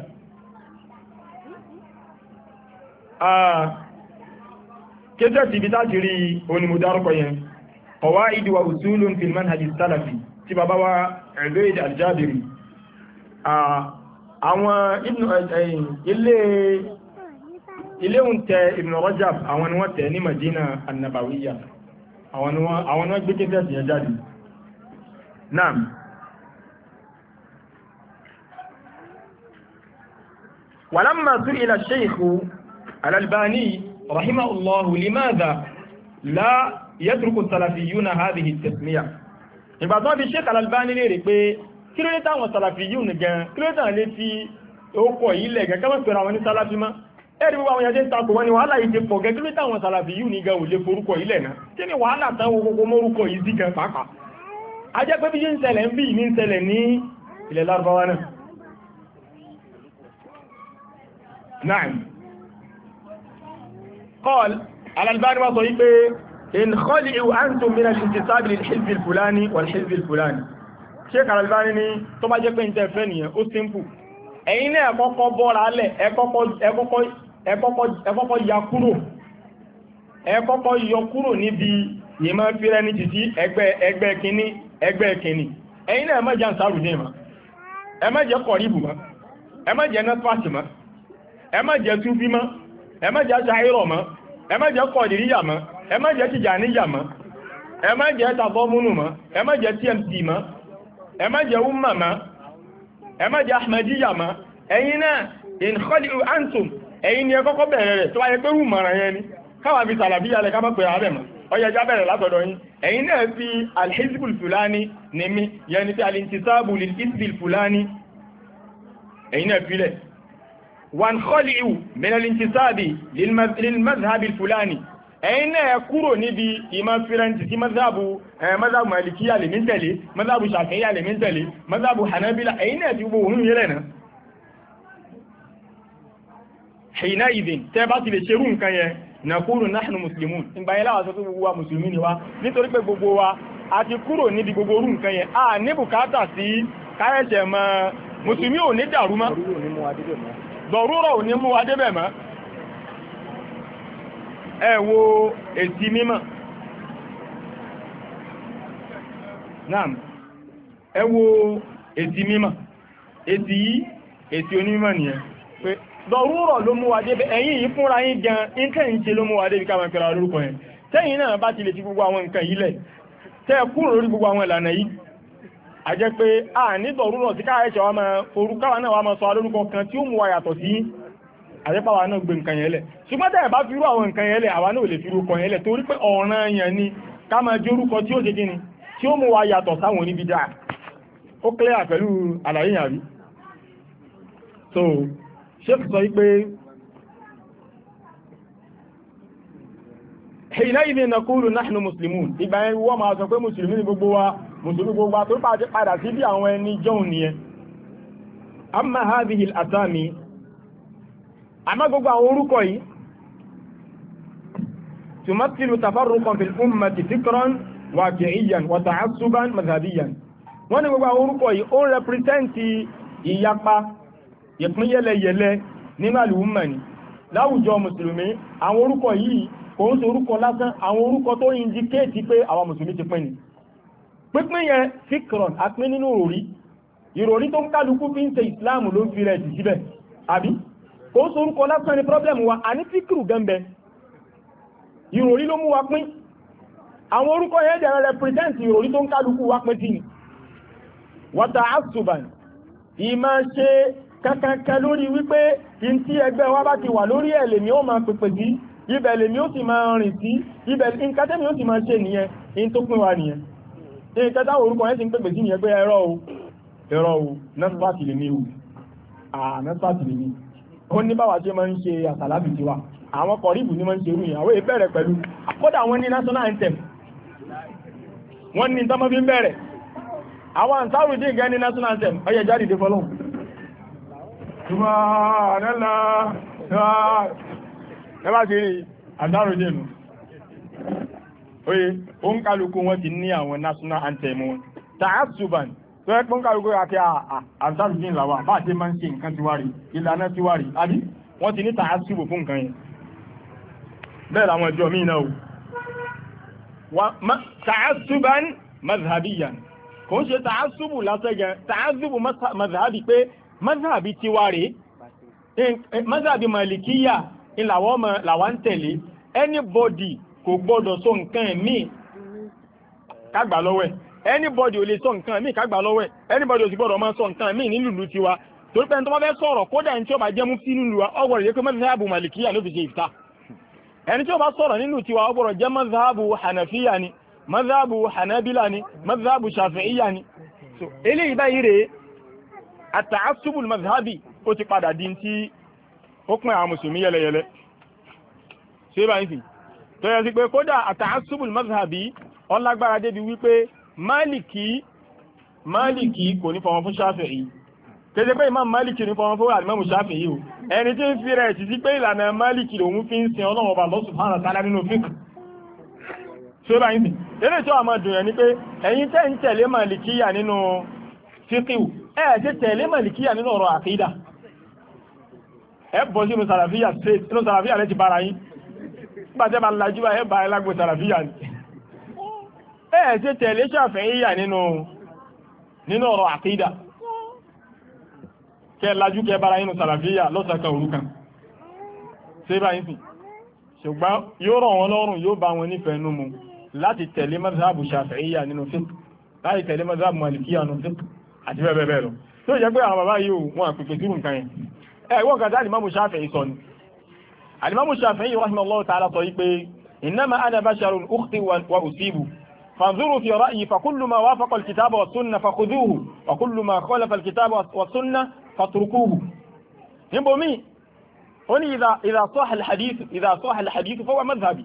kéjẹ́ ti bí táti rí onímọ̀dárúkọ yẹn qawaid wa usulun fil manhaj as-salafi tí bàbá wa Ubayd al-Jabiri àwọn ilé ilé ń tẹ Ibn Rajab àwọn ni wọ́n tẹ̀ ní Madina an-Nabawiyya àwọn ni wọ́n gbé kéjẹ́ ti yẹn jáde naam walamma su'ila ash-shaykh al-Albani رحمه الله لماذا لا يترك السلفيون هذه التسمية ìgbà tó bí Sheikh Al-Albani lè rí pé kí ló lé táwọn Salafiyun gan kí ló lé táwọn lé tí ó pọ̀ ilẹ̀ gan kọ́mọ̀ pẹ̀lú àwọn ní Salafi má ẹ̀rí gbogbo àwọn yàjẹ́ takò wọn ni wàhálà yìí ti pọ̀ gan kí ló lé táwọn Salafiyun gan ò lè forúkọ ilẹ̀ náà kí ni wàhálà táwọn gbogbo mórúkọ yìí sí gan pàápàá a jẹ́ pé bí yín ṣẹlẹ̀ ń bí ní ṣẹlẹ̀ ní ilẹ̀ Lárúbáwá náà Naam قال الألباني وصيبه إن خلعوا أنتم من الانتساب للحزب الفلاني والحزب الفلاني Sheikh Al-Albani tó bá jẹ́ pé ń tẹ́fẹ́ nìyẹn ó simple ẹ̀yin náà ẹ̀kọ́kọ́ bọ́ra alẹ́ ẹ̀kọ́kọ́ ya kúrò ẹ̀kọ́kọ́ yọ kúrò níbi ìmọ̀ fíra ní títí ẹgbẹ́ kìíní ẹgbẹ́ kìíní ẹ̀yin náà má jẹ́ Ansarudeen mọ́ ẹ má jẹ́ Kọ̀ríbù mọ́ ẹ má jẹ́ Nasfat mọ́ ẹ má jẹ́ Sufi mọ́ ẹ má jẹ́ Ṣáírọ̀ mọ́ ẹ má jẹ́ Kọ̀dìríyà mọ́ ẹ má jẹ́ Tìjàníyà mọ́ ẹ má jẹ́ Tàbọ́múnù mọ́ ẹ má jẹ́ T M C mọ́ ẹ má jẹ́ Umma mọ́ ẹ má jẹ́ Ahmadiyya mọ́ ẹ̀yin náà in khali'u antum ẹ̀yin ni ẹ kọ́kọ́ bẹ̀rẹ̀ rẹ̀ tó wáyé pé rú mọ̀ràn yẹn ni káwà fi Salafiyya lẹ ká mọ́ pé ààbẹ̀ mọ́ ọyẹ já bẹ̀rẹ̀ látọ̀dọ̀ yín ẹ̀yin náà fi al-hizbul fulani ní mi yẹn ni fi al-intisabu lil-hizbil fulani ẹ̀yin náà fi lẹ̀ وانخلعوا من الانتساب للمذهب الفلاني ẹ̀yin náà kúrò níbi ìmọ̀ fìrẹ́ntì sí mazhabu mazhabu malikiya lè min tẹ̀lé mazhabu shafi'iyya lè min tẹ̀lé mazhabu hanabila ẹ̀yin náà ti gbogbo ohun yẹlẹ̀ náà hìnà ìdìn tẹ́ bá ti lè ṣerú nǹkan yẹn naqulu nahnu muslimun ìgbà yẹn láwà sọ pé gbogbo wa mùsùlùmí ni wá nítorí pé gbogbo wa a ti kúrò níbi gbogbo orú nǹkan yẹn a ní bùkátà sí káyẹ̀ṣẹ̀ mọ́ mùsùlùmí ò ní dàrú mọ́ dọ̀rúrọ̀ ò ní mú wa débẹ̀ mọ́ ẹ wo èsì mímọ̀ naam ẹ wo èsì mímọ̀ èsì yìí èsì onímọ̀ nìyẹn pé dọ̀rúrọ̀ ló mú wa dé ẹ̀yìn yìí fúnra yín gan nǹkan ń ṣe ló mú wa dé bí ká máa pẹ̀lú orúkọ yẹn tẹ́yìn náà bá ti lè fi gbogbo àwọn nǹkan yìí lẹ̀ tẹ́ kúrò lórí gbogbo àwọn ìlànà yìí a jẹ́ pé a ní dọ̀rúrọ̀ sí káàkiri wa máa forúkáwà náà wa máa sọ alórúkọ kan tí ó mú wa yàtọ̀ sí àjẹ́pàwà náà gbé nǹkan yẹn lẹ̀ ṣùgbọ́n tẹ́ bá fi rú àwọn nǹkan yẹn lẹ̀ àwa náà ò lè fi rúkọ yẹn lẹ̀ torí pé ọ̀ràn yẹn ni ká máa jẹ́ orúkọ tí ó ṣe kíni tí ó mú wa yàtọ̀ sáwọn oníbídà ó clear pẹ̀lú àlàyé yàrí so sheikh sọ wípé حينئذ نقول نحن مسلمون ìgbà yẹn wọ́n máa sọ pé mùsùlùmí ní gbogbo wa mùsùlùmí gbogbo wa tó padà sí bí àwọn ẹni jọun nìyẹn amma hadhihi al-asami àmá gbogbo àwọn orúkọ yìí tumathilu tafarruqan fil ummati fikran waqi'iyyan wa ta'assuban madhhabiyyan wọ́n ní gbogbo àwọn orúkọ yìí ó rẹpírẹ́sẹ̀ntì ìyapa ìpín yẹlẹyẹlẹ nínú àlùmọ̀ ni láwùjọ mùsùlùmí àwọn orúkọ yìí kò ń ṣe orúkọ lásán àwọn orúkọ tó indicate pé àwọn mùsùlùmí ti pín ni pínpín yẹn fikron àpín nínú òrí ìròrí tó ń kálukú fi ń ṣe ìsìláàmù ló ń fi rẹ̀ jì síbẹ̀ àbí kò ń ṣe orúkọ lásán ni problem wa a ní fíkìrù gẹ́ǹbẹ̀ ìròrí ló mú wa pín àwọn orúkọ yẹn jẹ́ represent ìròrí tó ń kálukú wa pín sí ni wata asuban ìmá ṣe kankankan lórí wípé in tí ẹgbẹ́ wa bá ti wà lórí ẹ̀ lèmi ó máa pèpè sí ibẹ̀ lèmi ó sì máa rìn sí ibẹ̀ nǹkan tẹ́mi ó sì máa ṣe nìyẹn in tó pín wa nìyẹn nǹkan táwọn orúkọ yẹn sì ń pèpè sí nìyẹn pé ẹ̀rọ o ẹ̀rọ o nẹ́sùpáàtì lèmi o à nẹ́sùpáàtì lèmi ó ní báwa ṣe máa ń ṣe àsàlábì tiwa àwọn kọ̀ríbù ní máa ń ṣe irú yẹn àwọn ìbẹ̀rẹ̀ pẹ̀lú àkọ́dà wọn ní national anthem wọ́n ní tọ́mọ́ fi ń bẹ̀rẹ̀ àwọn àǹsáàrù dín gẹ́ ní national anthem ọyẹ jáde dé fọ́lọ́hùn ẹbá ti rí àǹsáàrù dín nù oye ó ń kálukú wọn ti ní àwọn national anthem wọn tààsùbàn tó ẹ́ pọ́n kálukú àti àǹsáàrù dín làwà bá ti máa ń ṣe nǹkan tiwárí ìlànà tiwárí àbí wọ́n ti ní tààsùbù fún nǹkan yẹn bẹ́ẹ̀ làwọn ẹjọ́ míì náà tààsùbàn mazhabiyan kò ń ṣe tààsùbù lásẹ́gẹ̀ tààsùbù mazhabi pé mazhabi ti wà rí mazhabi malikiya ìlàwọ́ ń tẹ̀lé anybody kò gbọ́dọ̀ sọ nǹkan ẹ̀mí kágbà lọ́wẹ́ anybody ò lè sọ nǹkan ẹ̀mí kágbà lọ́wẹ́ anybody ò sì gbọ́dọ̀ máa sọ nǹkan ẹ̀mí nílùú tiwa torí pé tó bá fẹ́ sọ̀rọ̀ kódà ní tí ó bá jẹ́ mufti nílùú wa ọgbọ̀rọ̀ yẹ pé mazhabu malikiya ló fi ṣe ìfta ẹni tí ó bá sọ̀rọ̀ nínú tiwa ọgbọ̀rọ̀ jẹ́ mazhabu hanafiya ni mazhabu hanabila ni mazhabu shafi'iyya ni so eléyìí báyìí rèé at-ta'assubul mazhabi ó ti padà di tí ó pín àwọn mùsùlùmí yẹlẹyẹlẹ ṣe báyìí sì tó yẹ sí pé kódà at-ta'assubul mazhabi ó lágbára débi wípé máàlìkì máàlìkì kò ní fọwọ́n fún shafi'i kéde pé imam máàlìkì ní fọwọ́n fún alimamu shafi'i o ẹni tí ń fi rẹ̀ ti sí pé ìlànà máàlìkì lòun fi ń sin ọlọ́run ọba Allah subhanahu wa ta'ala nínú fíkì ṣe báyìí sì eré tí wà máa dùn yẹn ni pé ẹ̀yin tẹ́ ń tẹ̀lé màlìkíyà nínú fíkíù ẹ̀ ṣe tẹ̀lé màlìkíyà nínú ọ̀rọ̀ àkídà ẹ bọ́ sínú sàràfíà straight inú sàràfíà lẹ́ ti bára yín nígbàtẹ́ bá lajú ẹ bá ẹlágbé sàràfíà ni ẹ̀ ṣe tẹ̀lé ṣàfẹ́yà nínú nínú ọ̀rọ̀ àkídà kẹ lajú kẹ bára nínú sàràfíà lọ́sàkà òrukàn ṣe báyìí sì ṣùgbọ́n yóò rọ̀ wọn lọ́rùn yóò bá wọn nífẹ̀ẹ́ nú mu láti tẹ̀lé mazhabu shafi'iyya nínú fiqh láti tẹ̀lé mazhabu malikiyya nínú fiqh àti bẹ́ẹ̀ bẹ́ẹ̀ lọ tó jẹ́ pé àwọn bàbá yìí wọn àpèpè sí nǹkan yẹn ẹ wọ́n kàtà alimamu shafi'i sọ ni alimamu shafi'i rahimahullahu ta'ala sọ yìí pé innama ana basharun ukhti wa usibu fanzuru fi ra'yi fa kullu ma wafaqa al-kitaba wa sunna fakhudhuhu wa kullu ma khalafa al-kitaba wa sunna fatrukuhu níbo mi ó ní idha idha sahha al-hadith idha sahha al-hadith fa huwa madhhabi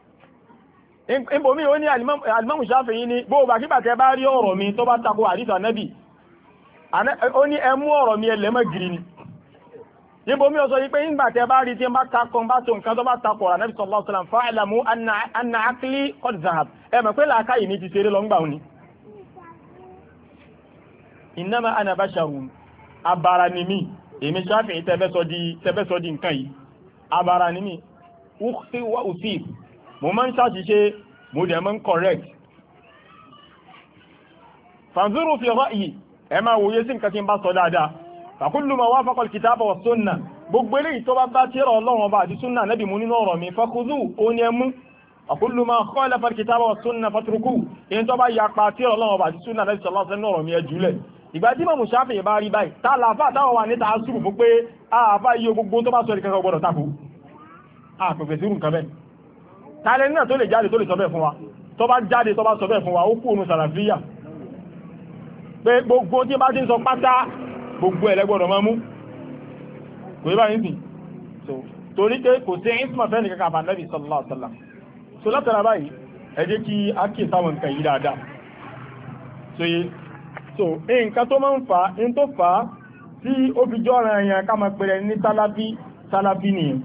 ìbòmí ó ní alimamu Shafi'i ní gbogbo àkíbàtẹ́ bá rí ọ̀rọ̀ mi tó bá tako àdísà Ànábì ó ní ẹmú ọ̀rọ̀ mi ẹlẹ́mọ̀ gírí ni ìbòmí ó sọ yí pé ìgbàtẹ́ bá rí tí ń bá takọ bá tó nǹkan tó bá tako Ànábì sallallahu alaihi wasallam fa'lamu anna aqli qad zahab ẹmọ̀ pé làákàyè ní ti ṣeré lọ́ngbà òní innama ana basharun abara ni mi èmi Shafi'i tẹ́bẹ́ sọ di nǹkan yìí abara ni mi ukhti wa usib mo máa ń ṣàṣìṣe mo dẹ̀ máa ń correct fanzuru fi ra'yi ẹ máa wòye sí nǹkan tí ń bá sọ dáadáa fa kullu ma wafaqa al-kitaba wa sunnah gbogbo eléyìí tó bá bá tírà Ọlọ́run ọba àti súnà Nábì mú nínú ọ̀rọ̀ mi fakhudhu ó ní ẹmú wa kullu ma khalafa al-kitaba wa sunnah fatruku in tó bá yapa tírà Ọlọ́run ọba àti súnà Nábì sallallahu alaihi wasallam ọ̀rọ̀ mi ẹ jùlẹ̀ ìgbà tí Imam Shafi'i bá rí báyìí tá làáfà táwọn wà níta asúrù fún pé àáfà iye gbogbo tó bá sọ ìkẹ́kọ̀ọ́ gbọ́dọ̀ tako àpẹ̀fẹ̀ sírù nǹkan bẹ́ẹ̀ tààlẹ̀ náà tó lè jáde tó lè sọ bẹ́ẹ̀ fún wa tó bá jáde tó bá sọ bẹ́ẹ̀ fún wa ó kú òun sàlàfíyà pé gbogbo tí bá ti ń sọ pátá gbogbo ẹ̀lẹ́gbọ́dọ̀ máa mú kò yíba yìí sí so torí pé kò sí ìsìnmà fẹ́ ní kankan àbànẹ́bì sallallahu alaihi wasallam so látara báyìí ẹ jẹ́ kí a kí sáwọn nǹkan yìí dáadáa so yí so nǹkan tó máa ń fa in tó fa tí ó fi jọ́ ọ̀rọ̀ ẹ̀yàn ká máa pèrè ní sálábí sálábí nìyẹn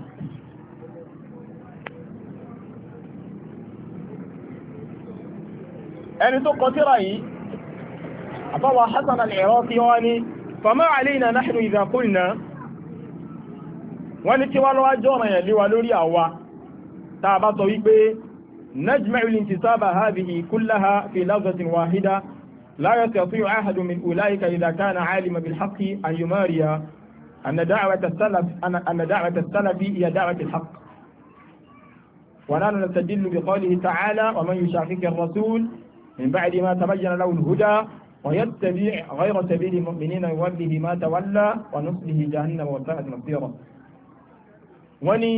ẹni tó kọ tírà yìí àbáwà Hasan al-Iraqi wọ́n ní fama alayna nahnu idha qulna wọ́n ní tí wá lọ́wọ́ jọ́rọ̀ yẹn lé wa lórí àwa tá bá sọ wípé najma'u al-intisaba hadhihi kullaha fi lafzatin wahida la yastati'u ahadun min ulaika idha kana 'alima bil haqqi an yumariya anna da'wata as-salaf anna da'wata as-salaf hiya da'watu al-haqq wa nahnu nastadillu bi qawlihi ta'ala wa man yushaqiqi ar-rasul من بعد ما تبين له الهدى ويتبع غير سبيل المؤمنين يوله ما تولى ونصله جهنم وساءت مصيرا وني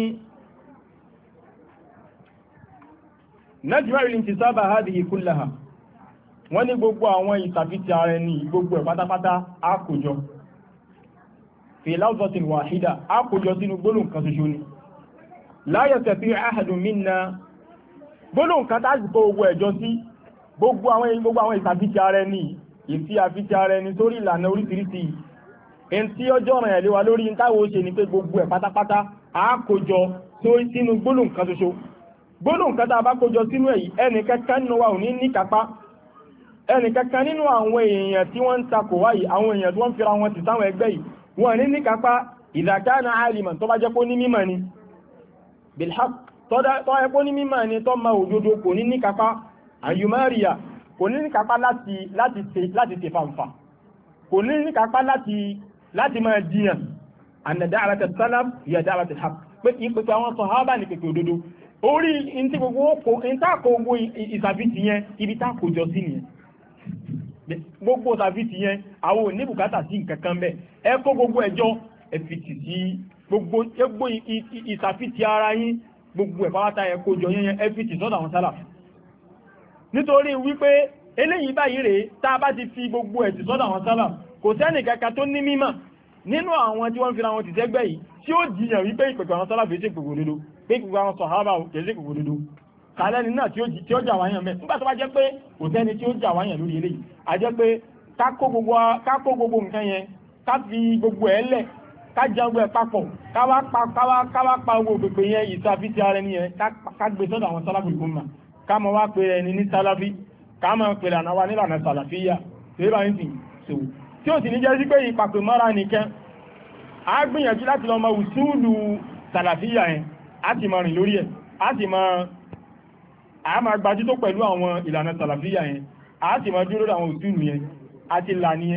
نجمع الانتساب هذه كلها وني gbogbo àwọn ìsàfitì ara ní gbogbo ẹ̀ pátápátá àkójọ في لفظة واحدة àkójọ sínú gbólóhùn kan ṣoṣo ni لا يستطيع أحد منا gbólóhùn kan tá sì kó gbogbo ẹ̀jọ sí gbogbo àwọn gbogbo àwọn ìsàfíkì ara ẹni ìfi àfíkì ara ẹni sórí ìlànà oríṣiríṣi ẹni tí ọjọ́ ọ̀ràn ẹ̀lẹ́wà lórí ìtawò ṣe ni pé gbogbo ẹ̀ pátápátá àákójọ sórí sínú gbólóhùn kan ṣoṣo gbólóhùn kan tá a bá kójọ sínú èyí ẹnì kankan nínú wa ò ní ní kápá ẹnì kankan nínú àwọn èèyàn tí wọ́n ń takò wáyìí àwọn èèyàn tí wọ́n ń fira wọn ti sáwọn ẹgbẹ́ yìí wọ́n ní ní kápá idha kana aliman tó bá jẹ́ pé ó ní mímọ̀ ni bilhaq tó jẹ́ pé ó ní mímọ̀ ni tó ma òdodo kò ní ní kápá àyùmárìyà kò ní ní kápá láti láti ṣe láti ṣe fàǹfà kò ní ní kápá láti láti máa jiyàn anna da'wata salaf hiya da'watu al-haqq pé ìpèpè àwọn sàhábà ní pèpè òdodo orí ntí gbogbo kò ntá kò gbogbo ìsàfitì yẹn ibi tá kò jọ sí nìyẹn gbogbo ìsàfitì yẹn àwọn òní bùkátà sí nǹkan kan bẹ́ẹ̀ ẹ kó gbogbo ẹjọ́ ẹ fìtì sí gbogbo gbogbo ìsàfitì ara yín gbogbo ẹ̀ pátá ẹ kó jọ yẹn ẹ fìtì sọ́dọ̀ àwọn sálàf nítorí wípé eléyìí báyìí rèé tá a bá ti fi gbogbo ẹ̀ tì sọ́dọ̀ àwọn sálàf kò sẹ́nì kankan tó ní mímọ̀ nínú àwọn tí wọ́n fi ra wọn ti sẹ́gbẹ́ yìí tí ó jiyàn wípé ìpèpè àwọn sálàf èsì ìpèpè òdodo pé ìpèpè àwọn sàhábà èsì ìpèpè òdodo kàlẹ́ni náà tí ó jà wáyàn mẹ́ nígbà tó bá jẹ́ pé kò sẹ́ni tí ó jà wáyàn lórí eléyìí a jẹ́ pé ká kó gbogbo nǹkan yẹn ká fi gbogbo ẹ̀ lẹ̀ ká jẹ gbogbo ẹ̀ papọ̀ ká wá pa owó pèpè yẹn ìsàfíìsì ara ẹni yẹn ká gbé sọ́dọ̀ àwọn sálàfù ìgbóhùnmá ká mọ̀ wá pé ẹni ní sálàfí ká mọ̀ pé lànà wa nílànà sàlàfíyà tí ó bá ń sìn so tí ó sì ní jẹ́ sí pé ìpàpè mọ́ra nìkan a gbìyànjú láti lọ mọ ùsúùlù sàlàfíyà yẹn a ti mọ rìn lórí ẹ̀ a ti mọ a máa gbajú tó pẹ̀lú àwọn ìlànà sàlàfíyà yẹn a ti mọ dúró àwọn ùsúùlù yẹn a ti là nìyẹn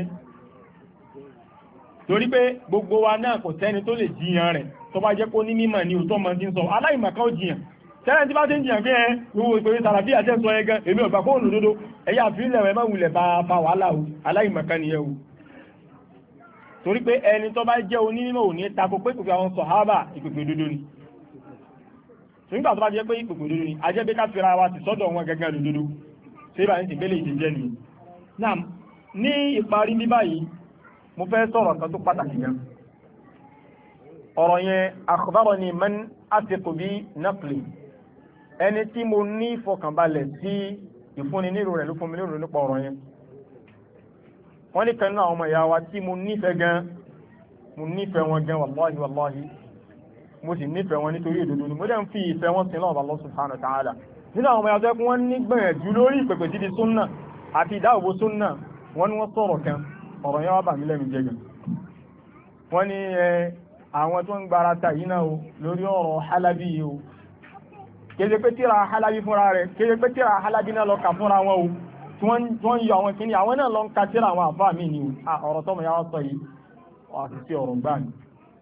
torí pé gbogbo wa náà kò sẹ́ni tó lè jiyàn rẹ̀ tó bá jẹ́ kó ní mímọ̀ ní òótọ́ mọ́ ti ń sọ aláìmọ̀ká ó jiyàn tẹ́lẹ̀ tí bá ti ń jiyàn pé ẹ gbogbo ìpèrè sàlàfí àti ẹ̀sọ́ ẹgẹ́ èmi ọ̀gbà kó òun lòdòdó ẹ̀yà àfihìlẹ̀ ẹ̀ má wulẹ̀ bá wàhálà o aláìmọ̀ká nìyẹn o torí pé ẹni tó bá jẹ́ onímọ̀ ò ní tako pé ìpèpè àwọn sàhábà ìpèpè òdodo ni nígbà tó bá jẹ́ pé ìpèpè òdodo ni a jẹ́ pé ká fira wa ti sọ́dọ̀ wọn gẹ́gẹ́ lòdòdó ṣé ibà ní ti gbélé ìdí jẹ́ nìyẹn náà ní ìparí ní báyìí mo fẹ́ sọ̀rọ̀ kan tó pàtàkì gan ọ̀rọ̀ yẹn akhbarani man athiqu bi naqli ẹni tí mo ní ìfọkànbalẹ̀ sí ìfúnni nílò rẹ̀ ló fún mi lérò nípa ọ̀rọ̀ yẹn wọ́n ní kan náà àwọn ọmọ ìyá wa tí mo nífẹ̀ẹ́ gan mo nífẹ̀ẹ́ wọn gan wàláhì wàláhì mo sì nífẹ̀ẹ́ wọn nítorí òdodo ni mo dẹ̀ ń fi ìfẹ́ wọn sin lọ́wọ́ Allah subhanahu wa ta'ala nínú àwọn ọmọ ìyá tó kún wọ́n ní gbìyànjú lórí ìpèpè sí di súnnà àti ìdáàbò súnnà wọ́n ní wọ́n sọ̀rọ̀ kan ọ̀rọ̀ yẹn wá bà mí lẹ́nu jẹ́ gan wọ́n ní àwọn tó ń gbára ta yìí náà lórí ọ̀rọ̀ Halabi yìí o kéde pé tíra Halabi fúnra rẹ̀ kéde pé tíra Halabi náà lọ kà fúnra wọn o tí wọ́n yọ àwọn kìíní àwọn náà lọ ń ka tírà àwọn àfáà míì ni ọ̀rọ̀ tọ́mọ yà wọ́n sọ yìí àti sí ọ̀rọ̀ gbà ní.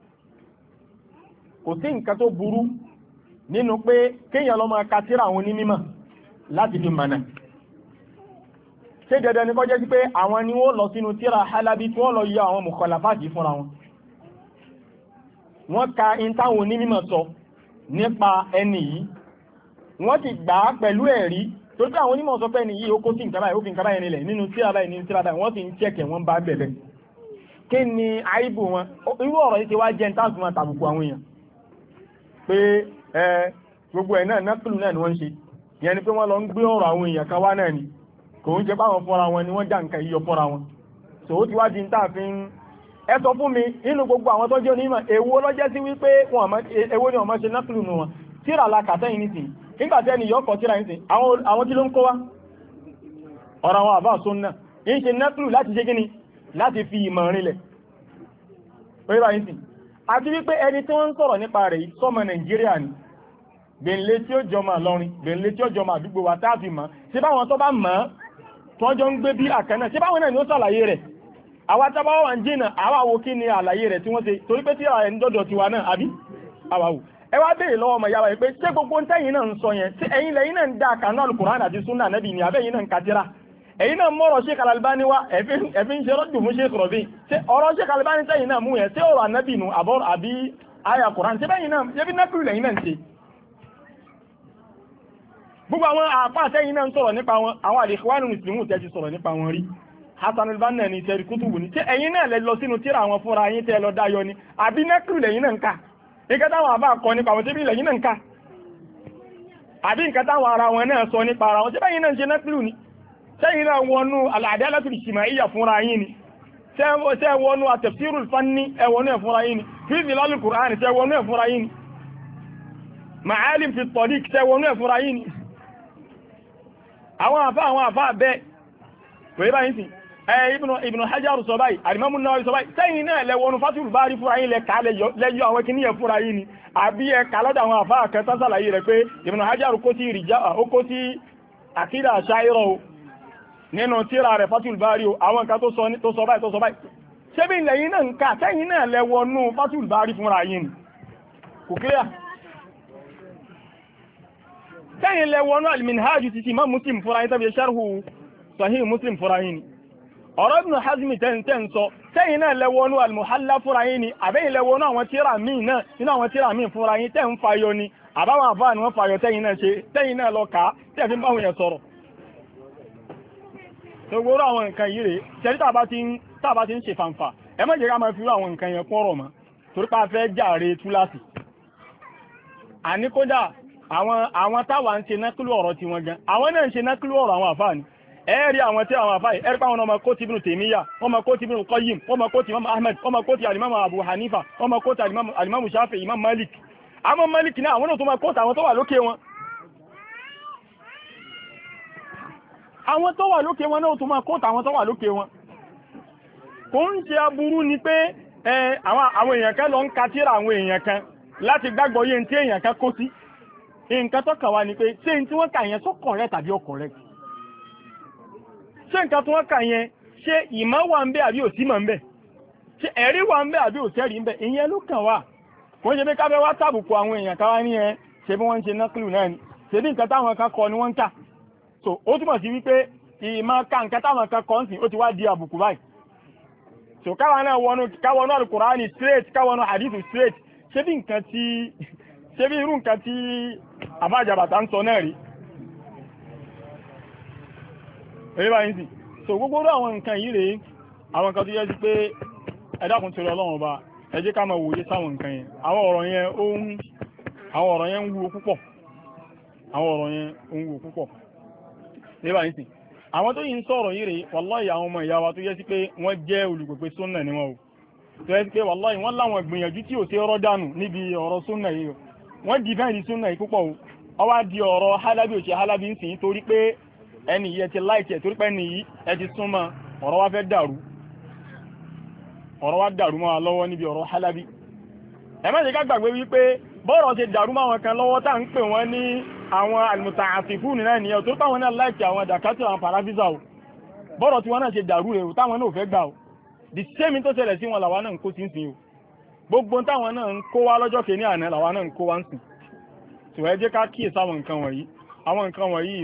kò sí nǹkan tó burú nínú pé kéèyàn lọ máa ka tírà àwọn onímọ̀ láti fi mọ̀nà. ṣé dandan ni kó jẹ́ sí pé àwọn ni wọ́n lọ sínú tírà Halabi tí wọ́n lọ yọ àwọn mukhalafati fúnra wọn. wọ́n ka in táwọn onímọ̀ sọ nípa ẹni yìí wọ́n ti gbà á pẹ̀lú ẹ̀rí tó tí àwọn onímọ̀ sọ pé ẹni yìí ó kó sí nǹkan báyìí ó fi nǹkan báyìí nílẹ̀ nínú tírà báyìí nínú tírà báyìí wọ́n ti ń chẹ́kẹ̀ wọ́n bá bẹ̀rẹ̀ kí ni àìbù wọn irú ọ̀rọ̀ yìí ti wá jẹ́ táàtù máa tàbùkù àwọn èèyàn pé ẹ gbogbo ẹ̀ náà nápìlù náà ni wọ́n ń ṣe ìyẹn ni pé wọ́n lọ ń gbé ọ̀rọ̀ àwọn èèyàn kan wá náà ni kò ń jẹ́ báwọn fọ́ra wọn ni wọ́n já nǹkan yíyọ fọ́ra wọn so ó ti wá di táàfin ẹ sọ fún mi nínú gbogbo àwọn tó jẹ́ onímọ̀ èwo ló jẹ́ sí wípé èwo ni wọ́n máa ṣe nápìlù nù wọn tíra la kàtẹ́yìn nísìnyí nígbà tí ẹni yọkọ̀ tíra nísìnyí àwọn kí ló ń kó wá ọ̀rọ̀ àwọn àbá sunna ń ṣe nápìlù láti ṣe kíni láti fi ìmọ̀ rinlẹ̀ pé báyìí sí àti wípé ẹni tí wọ́n ń sọ̀rọ̀ nípa rẹ̀ yìí sọ́mọ Nàìjíríà ni gbèǹlé tí ó jọmọ lọrin gbèǹlé tí ó jọmọ àdúgbò wa táàfin mọ́ ṣé báwọn tó bá mọ́ tó jọ ń gbé bí àkànnà ṣé báwọn náà ni ó ṣàlàyé rẹ̀ àwa tá bá wà ń jìnà àwa wo kí ni àlàyé rẹ̀ tí wọ́n ṣe torí pé tí ààrẹ ń dọ́dọ̀ tiwa náà àbí àwa wò ẹ wá béèrè lọ́wọ́ ọmọ ìyáwó yìí pé ṣé gbogbo ntẹ́yìn náà ń sọ yẹn ṣé ẹ̀yin lẹ́yìn náà ń dá àkànnà Al-Qur'an àti sunna Nabi ni àbẹ́yìn náà ń katira ẹ̀yin náà mọ̀rọ̀ Sheikh Al-Albani wá ẹ̀fí ń ṣe rọ́dùn fún Sheikh Rabi ṣé ọ̀rọ̀ Sheikh Al-Albani tẹ́yìn náà mú yẹn ṣé ọ̀rọ̀ Ànábì nù àbọ̀ àbí àyà Qur'an ṣé bẹ́yìn náà ṣé bí nákùrù lẹ́yìn náà ń ṣe gbogbo àwọn àpá àtẹ́yìn náà ń sọ̀rọ̀ nípa wọn àwọn al-Ikhwanul Muslimun tẹ́ ti sọ̀rọ̀ nípa wọn rí Hassan al-Banna ní tẹ́rí kútùbù ní tí ẹ̀yin náà lẹ lọ sínú tíra àwọn fúnra yín tẹ́ lọ dáyọ ni àbí nákùrù lẹ́yìn náà ń ká nǹkan táwọn àbá kọ nípa àwọn tẹ́bí lẹ́yìn náà ń ká àbí nǹkan táwọn ara wọn náà sọ nípa ara wọn tí bẹ́yìn náà ń ṣe nákùrù ni sẹ́yìn náà wọnú al-adalatul ijtima'iyya fúnra yín ni tẹ́ wọnú at-tafsirul fanni ẹwọnú ẹ̀ fúnra yín ni fi zilalul Qur'an tẹ́ wọnú ẹ̀ fúnra yín ni ma'alim fi tariq tẹ́ wọnú ẹ̀ fúnra yín ni àwọn àfá àwọn àfá bẹ́ pẹ̀lú báyìí sí ẹ Ibn Hajar sọ báyìí Al-Imam An-Nawawi sọ báyìí sẹ́yìn náà lẹ́wọnú Fathul Bari fúnra yín lẹ́ka lẹ́yọ àwọn kìíní yẹn fúnra yín ni àbí ẹka lọ́dọ̀ àwọn àfá àkẹta sàlàyé rẹ̀ pé Ibn Hajar kó sí ìrìjá ó kó sí àkídà Ash'ira o nínú tíra rẹ̀ Fathul Bari o àwọn nǹkan tó sọ báyìí tó sọ báyìí ṣébí lẹ́yìn náà ń ká sẹ́yìn náà lẹ́wọnú Fathul Bari fúnra yín ni kò clear sẹ́yìn lẹ́wọnú al-Minhaj ti ti Imam Muslim fúnra yín tàbí sharhu Sahih Muslim fúnra yín ni ọ̀rọ̀ Ibn Hazm tẹ́ntẹ́ ń sọ sẹ́yìn náà lẹ́wọnú al-Muhalla fúnra yín ni àbẹ́yìn lẹ́wọnú àwọn tíra míì náà nínú àwọn tíra míì fúnra yín tẹ́ ń fayọ ni àbáwọn àfáà ni wọ́n fayọ tẹ́yìn náà ṣe tẹ́yìn náà lọ kà á tẹ́ fi ń báwọn yẹn sọ̀rọ̀ gbogbo àwọn nǹkan yìí rèé ṣẹ́rí tàbá ti ń ṣe fàǹfà ẹ má jẹ́ ká máa fi rú àwọn nǹkan yẹn pọ̀rọ̀ mọ́ torí pa fẹ́ jàre túláàsì àní kódà àwọn àwọn táwa ń ṣe nákìlú ọ̀rọ̀ tí wọ́n gan àwọn náà ń ṣe nákìlú ọ̀rọ̀ àwọn àfáà ni ẹ̀rí àwọn tí àwọn àfáà ẹ̀rí pa àwọn ọmọ kó ti Ibn Taymiyyah wọ́n mọ kó ti Ibn Qayyim wọ́n mọ kó ti Imam Ahmad wọ́n mọ kó ti Al-Imam Abu Hanifa wọ́n mọ kó ti Al-Imam Shafi'i Imam Malik àwọn Malik náà àwọn náà tó mọ kó ti àwọn tó wà lókè wọn àwọn tó wà lókè wọn náà tó mọ kó ti àwọn tó wà lókè wọn kò ń ṣe aburú ni pé àwọn èèyàn kan lọ ń ka tírà àwọn èèyàn kan láti gbàgbọ́ yé tí èèyàn kan kó sí nǹkan tó kàn wá ni pé ṣé n tí wọ́n kà yẹn tó correct tàbí ó correct ṣé nǹkan tí wọ́n kà yẹn ṣé ìmọ̀ wà ń bẹ àbí òsì mọ̀ ń bẹ ṣé ẹ̀rí wà ń bẹ àbí òsẹ́rí ń bẹ ìyẹn ló kàn wá kò ń ṣe pé káfẹ́ wá tàbùkù àwọn èèyàn káwá ní ẹ ṣe bí wọ́n ń ṣe náklù náà ni ṣe bí nǹkan táwọn kan kọ ni wọ́n ń kà so ó túmọ̀ sí wípé ìmọ̀ ká nǹkan táwọn kan kọ́ ń sìn ó ti wá di àbùkù báyìí so káwa náà wọnú káwọnú Al-Qur'ani straight káwọnú hadithu straight ṣé bí nǹkan tí ṣé bí irú nǹkan tí àbájàbàtà ń sọ náà rí èyí báyìí sí so gbogbo rú àwọn nǹkan yìí rèé àwọn nǹkan tó yẹ sí pé ẹ dákun torí Ọlọ́run ọba ẹ jẹ́ ká máa wòye sáwọn nǹkan yẹn àwọn ọ̀rọ̀ yẹn ó ń àwọn ọ̀rọ̀ yẹn ń wúwo púpọ̀ àwọn ọ̀rọ̀ yẹn ń wúwo púpọ̀ èyí báyìí sí àwọn tó yìí ń sọ̀rọ̀ yìí rèé wàláhì àwọn ọmọ ìyá wa tó yẹ sí pé wọ́n jẹ́ olùpèpè súnnà ni wọn o tó yẹ sí pé wàláhì wọ́n láwọn gbìyànjú tí ò sí ọ̀rọ̀ dànù níbi ọ̀rọ̀ súnnà yìí o wọ́n dìfẹ́ǹdì súnnà yìí púpọ̀ o wọ́n wá di ọ̀rọ̀ Halabi òṣè Halabi ń sìn torí pé ẹni yìí ẹ ti láìkì ẹ̀ torí pé ẹni yìí ẹ ti súnmọ́ ọ̀rọ̀ wá fẹ́ dàrú ọ̀rọ̀ wá dàrú mọ́ wa lọ́wọ́ níbi ọ̀rọ̀ Halabi ẹ má ṣe ká gbàgbé wípé bọ́ọ̀rọ̀ ṣe dàrú mọ́ àwọn kan lọ́wọ́ tá à ń pè wọ́n ní àwọn almutaafifun náà nìyẹn tó táwọn náà láìkì àwọn dàkátì àwọn parafisa o bọ́rọ̀ tí wọ́n náà ṣe dàrú rẹ̀ o táwọn náà ò fẹ́ gbà o the same tó ṣẹlẹ̀ sí wọn làwọn náà ń kó sí ń sìn o gbogbo táwọn náà ń kó wá lọ́jọ́ kìíní àná làwọn náà ń kó wá ń sìn tí wọ́n jẹ́ ká kíyèsí àwọn nǹkan wọ̀nyí àwọn nǹkan wọ̀nyí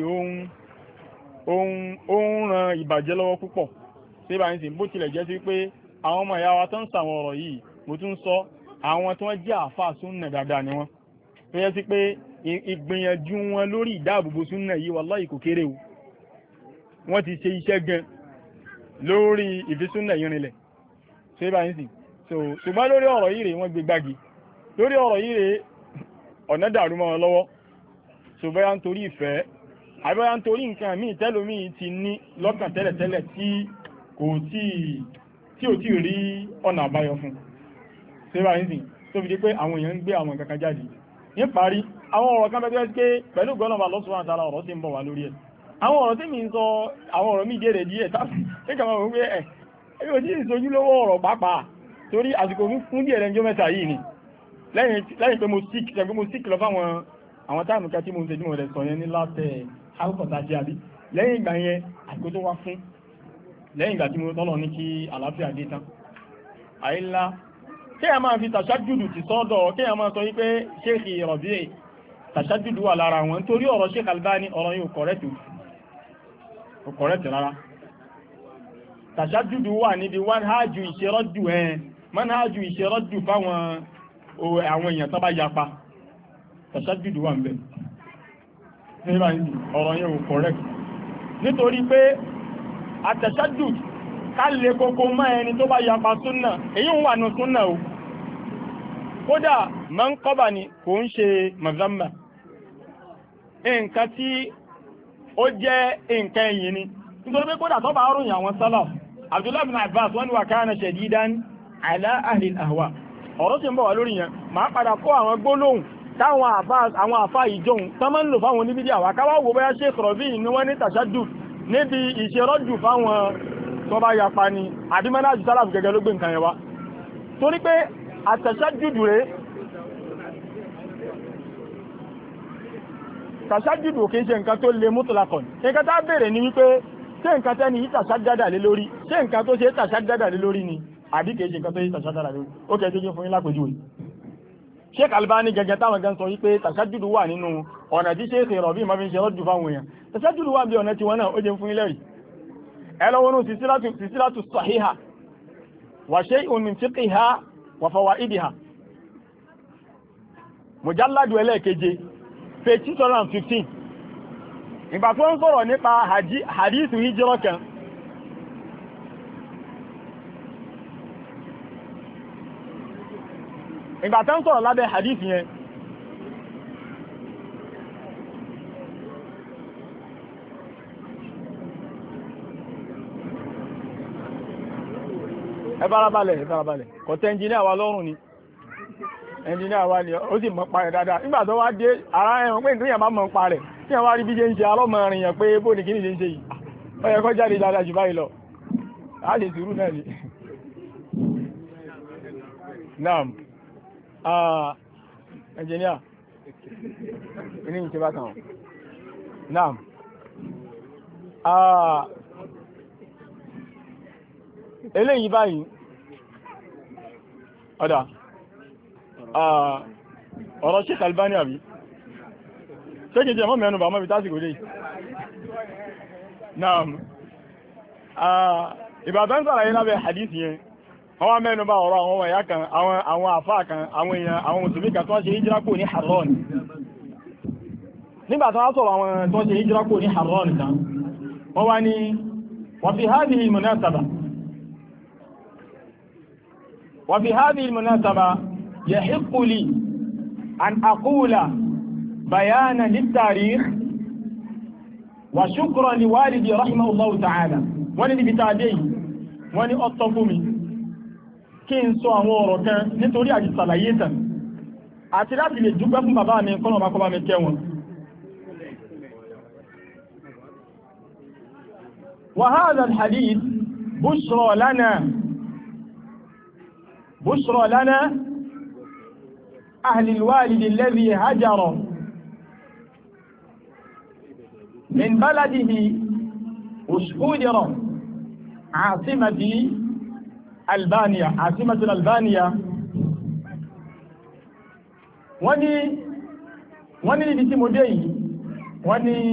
ó ń ran ìbàjẹ́ lọ́wọ́ púpọ̀ ṣé bá ń sìn bó tilẹ̀ jẹ́ sí pé àwọn ọmọ ìyá wa tó ń sàwọn ọ̀rọ̀ yìí mo tún sọ àwọn tí wọ́n jẹ́ àáfàá súnnà dáadáa ni wọ́n tó yẹ sí pé ìgbìyànjú wọn lórí ìdáàbòbò súnnà yìí wallahi kò kéré o wọ́n ti ṣe iṣẹ́ gan lórí ìfisúnnà yìí rinlẹ̀ ṣé bá ń sìn so ṣùgbọ́n lórí ọ̀rọ̀ yìí rè wọ́n gbé gbági lórí ọ̀rọ̀ yìí rè ọ̀nà dàrú mọ́ wọn lọ́wọ́ ṣùgbọ́n yà ń torí ìfẹ́ àbẹ́yà ń torí nǹkan míì tẹ́lómíì ti ní lọ́kàn tẹ́lẹ̀tẹ́lẹ̀ tí kò tí tí ò tí rí ọ̀nà àbáyọ fún ṣébà ní sìn tó fi di pé àwọn èèyàn ń gbé àwọn kankan jáde ní parí àwọn ọ̀rọ̀ kan bẹ́ẹ̀ pé pẹ̀lú gbọ́nà Allah subhanahu wa ta'ala ọ̀rọ̀ tí ń bọ̀ wá lórí ẹ̀ àwọn ọ̀rọ̀ tí mi ń sọ àwọn ọ̀rọ̀ mi jẹ́rẹ̀ díẹ̀ tàbí ẹ̀kà máa wọ́n pé ẹ̀ ẹ̀bí ò sí ìsojú lówó ọ̀rọ̀ pàápàá torí àsìkò fún díẹ̀ lẹ́jọ́ mẹ́ta yìí ni lẹ́yìn pé mo sick tẹ̀gbé mo sick lọ fáwọn àwọn táàmù ká tí mo ń ṣe tí mo rẹ̀ sọ yẹn ní látẹ̀ alkọ̀tà jẹ́ àbí lẹ́yìn ìgbà yẹn àsìkò tó wá fún lẹ́yìn ìgbà tí mo tọ́lọ̀ ní kí àlàáfíà dé tán àìlá kí a máa fi tàṣájúdù ti sọ́dọ̀ kí a máa sọ wípé Sheikh Rabi' tàṣájúdù wà lára wọn torí ọ̀rọ̀ Sheikh Albani ọ̀rọ̀ yóò kọ̀rẹ́tì ò kọ̀rẹ́tì rárá tàṣájúdù wà níbi manhaju ìṣẹ́rọ́dù ẹ̀ manhaju ìṣẹ́rọ́dù fáwọn àwọn èèyàn tó bá yapa tàṣájúdù wà ń bẹ̀ ọ̀rọ̀ yóò kọ̀rẹ́tì nítorí pé àtàṣájúdù ká lè kókó mọ́ ẹni tó bá yapa súnnà èyí ń wà ní súnnà o kódà ma ń kọ́bà ní kò ń ṣe mazamba nǹkan tí ó jẹ́ nǹkan ẹ̀yìn ni nítorí pé kódà tó bá ròyìn àwọn salaf Abdullah ibn Abbas wọ́n ni wà kana shadidan ala ahli al-ahwa ọ̀rọ̀ tí ń bọ̀ wà lórí yẹn máa padà kó àwọn gbólóhùn táwọn àfá ìjọun tó máa ń lò fáwọn oníbídí àwà káwà wo bóyá Sheikh Rabi' ní wọ́n ní tàṣádù níbi ìṣẹ́rọ́jù fáwọn tó bá yapa ni àdímẹ́lájì sálàfù gẹ́gẹ́ ló gbé nǹkan yẹn wá torí pé àtàṣájúdù rẹ̀ tàṣájúdù kìí ṣe nǹkan tó lè mutlaqan nǹkan tá bèèrè ní wípé ṣé nǹkan tẹ́ni yí tàṣájádà lé lórí ṣé nǹkan tó ṣe tàṣájádà lé lórí ni àbí kìí ṣe nǹkan tó yí tàṣájádà lé lórí ó kẹ́ tó jẹ́ fún yín lápèjúwe Sheikh Albani gẹ́gẹ́ táwọn gan sọ wípé tàṣájúdù wà nínú ọ̀nà tí Sheikh Rabi' ma fi ń ṣe rọ́jù fáwọn èèyàn tàṣájúdù wà bí ọ̀nà tí wọ́n náà ó jẹ́ fún ilẹ̀ rí ẹlọ́wọ́nú sísílátù sahiha wa shay'un min fiqhiha wa fawaidiha mujalladu ẹlẹ́ẹ̀keje page two hundred fifteen ìgbà tó ń sọ̀rọ̀ nípa hadithu hijira kan ìgbà tó ń sọ̀rọ̀ lábẹ́ hadith yẹn ẹ farabalẹ̀ ẹ farabalẹ̀ kọ̀tẹ́ ẹnjìníà wa lọ́rùn ni ẹnjìníà wa ni ó sì mọ̀ pa rẹ̀ dáadáa nígbà tó wá dé ara ẹ̀wọ̀n pé ìtúnyà máa mọ̀ pa rẹ̀ tí wọ́n wá rí bí ṣe ń ṣe alọ́mọrin yẹn pé bó ní kí ní ṣe ń ṣe yìí ó yẹ kó jáde dáadáa jù báyìí lọ a lè sùúrù náà ni naam ẹnjìníà ní ìṣẹ́ bá kàn naam eléyìí báyìí ọ̀dá ọ̀rọ̀ Sheikh Albani àbí ṣé kìí jẹ́ mọ́ mẹ́nu bà mọ́ bí tásìkò dé náà ìbàdàn sára yìí lábẹ́ hadith yẹn wọ́n wá mẹ́nu bà ọ̀rọ̀ àwọn ẹ̀yà kan àwọn àfáà kan àwọn èèyàn àwọn mùsùlùmí kan tó ṣe hijira kò ní Harran nígbà tó wá sọ̀rọ̀ àwọn tó ṣe hijira kò ní Harran kan wọ́n wá ní wa fi hadhihi al-munasaba وفي هذه المناسبة يحق لي أن أقول بيانا للتاريخ وشكرا لوالدي رحمه الله تعالى ولدي بتعدي ولي أطفمي كين سوى موركا نتوري أجي صلاحيتا أتلاتي لجوبة بابا من كل ما كما مكيون وهذا الحديث بشرى لنا بشرى لنا أهل الوالد الذي هجر min baladihi Ushhudira asimati Albania asimati Albania wọ́n ní wọ́n ní níbi tí mo dé yìí wọ́n ní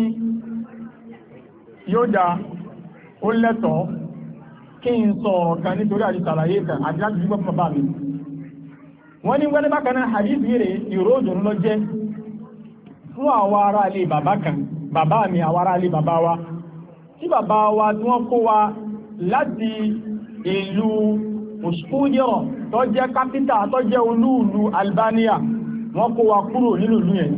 yóò dá ó lẹ́tọ̀ọ́ kí n sọ ọ̀kan nítorí àti sàlàyé kan àti láti dúpọ̀ fún bàbá mi wọ́n ní wọ́n ní bákan náà hadith rẹ̀ ìró òdòrò lọ jẹ́ fún àwọn ará ilé bàbá kan bàbá mi àwọn ará ilé bàbá wa tí bàbá wa tí wọ́n kó wa láti ìlú Ushhudira tó jẹ́ kápítà tó jẹ́ olúùlú Albania wọ́n kó wa kúrò nínú ìlú yẹn